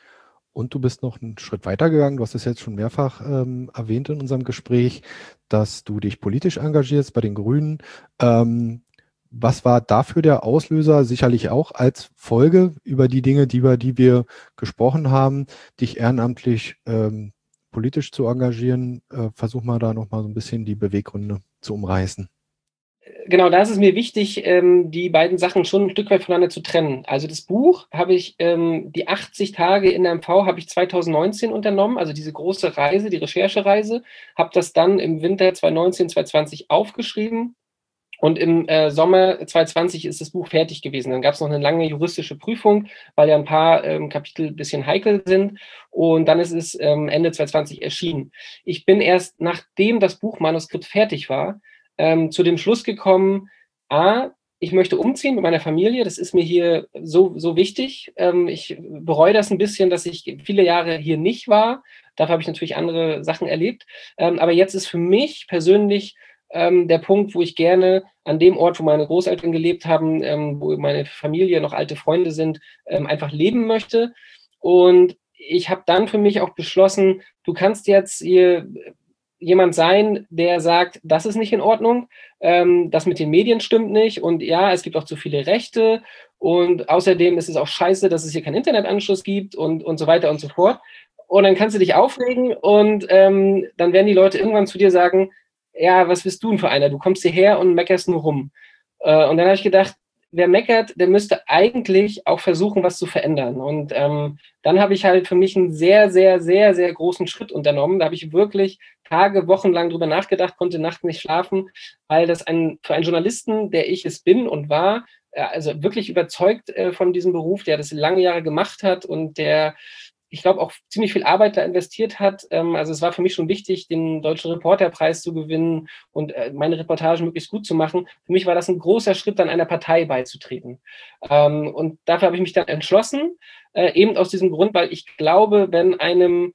Speaker 4: Und du bist noch einen Schritt weiter gegangen. Du hast es jetzt schon mehrfach ähm, erwähnt in unserem Gespräch, dass du dich politisch engagierst bei den Grünen. Ähm, was war dafür der Auslöser? Sicherlich auch als Folge über die Dinge, die, über die wir gesprochen haben, dich ehrenamtlich ähm, politisch zu engagieren. Äh, versuch mal da nochmal so ein bisschen die Beweggründe zu umreißen.
Speaker 1: Genau, da ist es mir wichtig, ähm, die beiden Sachen schon ein Stück weit voneinander zu trennen. Also das Buch habe ich, ähm, die achtzig Tage in der M V habe ich zwanzig neunzehn unternommen, also diese große Reise, die Recherchereise, habe das dann im Winter zwanzig neunzehn, zwanzig zwanzig aufgeschrieben. Und im äh, Sommer zwanzig zwanzig ist das Buch fertig gewesen. Dann gab es noch eine lange juristische Prüfung, weil ja ein paar ähm, Kapitel ein bisschen heikel sind. Und dann ist es ähm, Ende zwanzig zwanzig erschienen. Ich bin erst, nachdem das Buchmanuskript fertig war, ähm, zu dem Schluss gekommen, a, ich möchte umziehen mit meiner Familie. Das ist mir hier so, so wichtig. Ähm, ich bereue das ein bisschen, dass ich viele Jahre hier nicht war. Dafür habe ich natürlich andere Sachen erlebt. Ähm, aber jetzt ist für mich persönlich ähm, der Punkt, wo ich gerne an dem Ort, wo meine Großeltern gelebt haben, ähm, wo meine Familie noch alte Freunde sind, ähm, einfach leben möchte. Und ich habe dann für mich auch beschlossen, du kannst jetzt hier jemand sein, der sagt, das ist nicht in Ordnung, ähm, das mit den Medien stimmt nicht und ja, es gibt auch zu viele Rechte und außerdem ist es auch scheiße, dass es hier keinen Internetanschluss gibt und, und so weiter und so fort. Und dann kannst du dich aufregen und ähm, dann werden die Leute irgendwann zu dir sagen, ja, was bist du denn für einer? Du kommst hierher und meckerst nur rum. Äh, und dann habe ich gedacht, wer meckert, der müsste eigentlich auch versuchen, was zu verändern. Und ähm, dann habe ich halt für mich einen sehr, sehr, sehr, sehr großen Schritt unternommen. Da habe ich wirklich Tage, Wochen lang drüber nachgedacht, konnte nachts nicht schlafen, weil das ein, für einen Journalisten, der ich es bin und war, äh, also wirklich überzeugt äh, von diesem Beruf, der das lange Jahre gemacht hat und der, ich glaube, auch ziemlich viel Arbeit da investiert hat. Ähm, also es war für mich schon wichtig, den Deutschen Reporterpreis zu gewinnen und äh, meine Reportagen möglichst gut zu machen. Für mich war das ein großer Schritt, dann einer Partei beizutreten. Ähm, und dafür habe ich mich dann entschlossen, äh, eben aus diesem Grund, weil ich glaube, wenn einem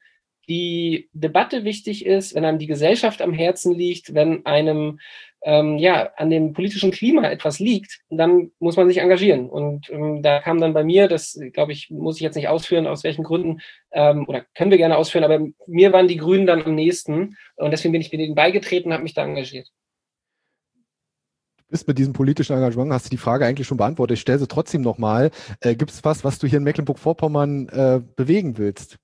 Speaker 1: die Debatte wichtig ist, wenn einem die Gesellschaft am Herzen liegt, wenn einem ähm, ja an dem politischen Klima etwas liegt, dann muss man sich engagieren. Und ähm, da kam dann bei mir, das glaube ich, muss ich jetzt nicht ausführen, aus welchen Gründen, ähm, oder können wir gerne ausführen, aber mir waren die Grünen dann am nächsten und deswegen bin ich mit denen beigetreten und habe mich da engagiert.
Speaker 4: Du bist mit diesem politischen Engagement, hast du die Frage eigentlich schon beantwortet. Ich stelle sie trotzdem nochmal. Äh, Gibt es was, was du hier in Mecklenburg-Vorpommern äh, bewegen willst?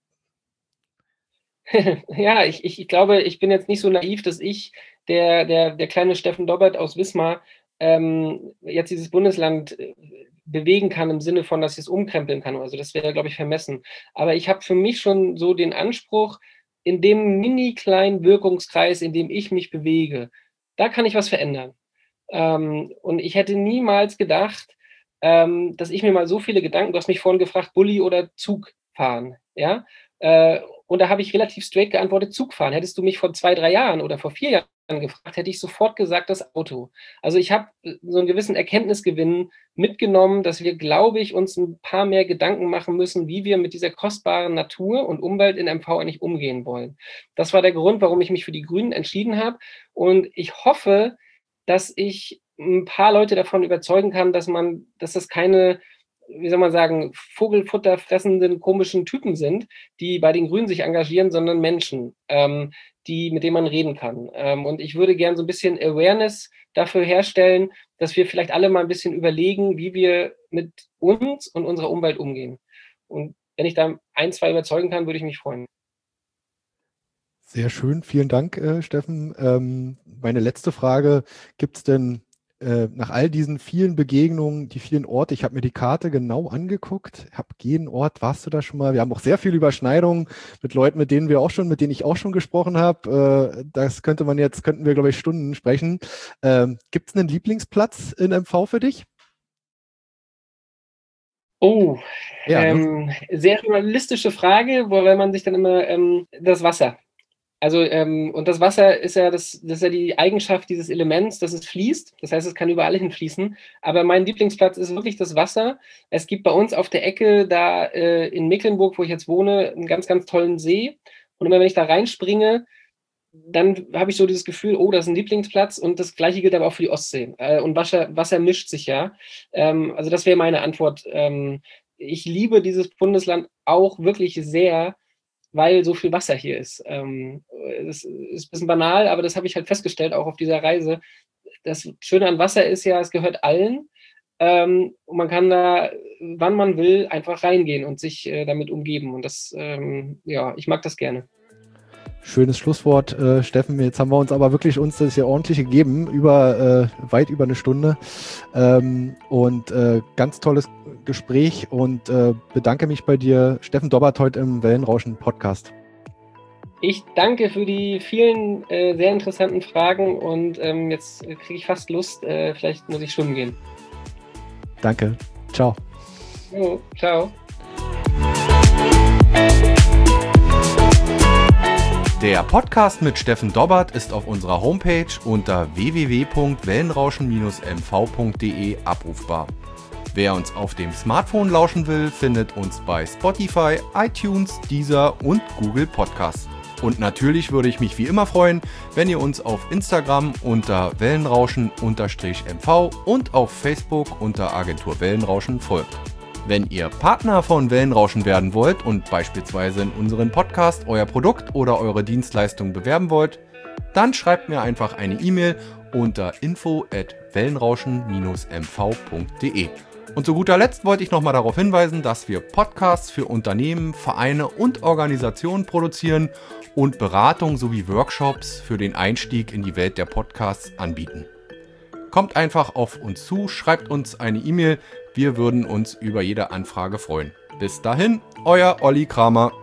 Speaker 1: Ja, ich, ich, ich glaube, ich bin jetzt nicht so naiv, dass ich, der, der, der kleine Steffen Dobbert aus Wismar, ähm, jetzt dieses Bundesland äh, bewegen kann im Sinne von, dass ich es umkrempeln kann. Also das wäre, glaube ich, vermessen. Aber ich habe für mich schon so den Anspruch, in dem mini kleinen Wirkungskreis, in dem ich mich bewege, da kann ich was verändern. Ähm, und ich hätte niemals gedacht, ähm, dass ich mir mal so viele Gedanken, du hast mich vorhin gefragt, Bulli oder Zug fahren, ja? Äh, Und da habe ich relativ straight geantwortet, Zug fahren. Hättest du mich vor zwei, drei Jahren oder vor vier Jahren gefragt, hätte ich sofort gesagt, das Auto. Also ich habe so einen gewissen Erkenntnisgewinn mitgenommen, dass wir, glaube ich, uns ein paar mehr Gedanken machen müssen, wie wir mit dieser kostbaren Natur und Umwelt in M V eigentlich umgehen wollen. Das war der Grund, warum ich mich für die Grünen entschieden habe. Und ich hoffe, dass ich ein paar Leute davon überzeugen kann, dass man, dass das keine, wie soll man sagen, Vogelfutter fressenden komischen Typen sind, die bei den Grünen sich engagieren, sondern Menschen, ähm, die, mit denen man reden kann. Ähm, und ich würde gern so ein bisschen Awareness dafür herstellen, dass wir vielleicht alle mal ein bisschen überlegen, wie wir mit uns und unserer Umwelt umgehen. Und wenn ich da ein, zwei überzeugen kann, würde ich mich freuen.
Speaker 4: Sehr schön, vielen Dank, äh, Steffen. Ähm, meine letzte Frage, gibt es denn äh, nach all diesen vielen Begegnungen, die vielen Orte, ich habe mir die Karte genau angeguckt, habe jeden Ort, warst du da schon mal? Wir haben auch sehr viele Überschneidungen mit Leuten, mit denen wir auch schon, mit denen ich auch schon gesprochen habe. Äh, das könnte man jetzt, könnten wir, glaube ich, Stunden sprechen. Ähm, gibt es einen Lieblingsplatz in M V für dich?
Speaker 1: Oh,
Speaker 4: ja,
Speaker 1: ähm, ne? Sehr journalistische Frage, weil man sich dann immer ähm, das Wasser. Also, ähm, und das Wasser ist ja das, das ist ja die Eigenschaft dieses Elements, dass es fließt. Das heißt, es kann überall hinfließen. Aber mein Lieblingsplatz ist wirklich das Wasser. Es gibt bei uns auf der Ecke da äh, in Mecklenburg, wo ich jetzt wohne, einen ganz, ganz tollen See. Und immer wenn ich da reinspringe, dann habe ich so dieses Gefühl, oh, das ist ein Lieblingsplatz. Und das Gleiche gilt aber auch für die Ostsee. Äh, und Wasser, Wasser mischt sich ja. Ähm, also das wäre meine Antwort. Ähm, ich liebe dieses Bundesland auch wirklich sehr, weil so viel Wasser hier ist. Ähm, das ist ein bisschen banal, aber das habe ich halt festgestellt, auch auf dieser Reise. Das Schöne an Wasser ist ja, es gehört allen. Ähm, und man kann da, wann man will, einfach reingehen und sich äh, damit umgeben. Und das, ähm, ja, ich mag das gerne.
Speaker 4: Schönes Schlusswort, äh, Steffen. Jetzt haben wir uns aber wirklich uns das hier ordentlich gegeben, über äh, weit über eine Stunde. Ähm, und äh, ganz tolles Gespräch und äh, bedanke mich bei dir, Steffen Dobbert, heute im Wellenrauschen-Podcast.
Speaker 1: Ich danke für die vielen äh, sehr interessanten Fragen und ähm, jetzt kriege ich fast Lust, äh, vielleicht muss ich schwimmen gehen.
Speaker 4: Danke. Ciao.
Speaker 1: Jo, ciao.
Speaker 2: Der Podcast mit Steffen Dobbert ist auf unserer Homepage unter w w w punkt wellenrauschen Bindestrich m v punkt d e abrufbar. Wer uns auf dem Smartphone lauschen will, findet uns bei Spotify, iTunes, Deezer und Google Podcasts. Und natürlich würde ich mich wie immer freuen, wenn ihr uns auf Instagram unter wellenrauschen-m v und auf Facebook unter Agentur Wellenrauschen folgt. Wenn ihr Partner von Wellenrauschen werden wollt und beispielsweise in unseren Podcast euer Produkt oder eure Dienstleistung bewerben wollt, dann schreibt mir einfach eine E-Mail unter info at wellenrauschen Bindestrich m v punkt d e. Und zu guter Letzt wollte ich nochmal darauf hinweisen, dass wir Podcasts für Unternehmen, Vereine und Organisationen produzieren und Beratung sowie Workshops für den Einstieg in die Welt der Podcasts anbieten. Kommt einfach auf uns zu, schreibt uns eine E-Mail, wir würden uns über jede Anfrage freuen. Bis dahin, euer Olli Kramer.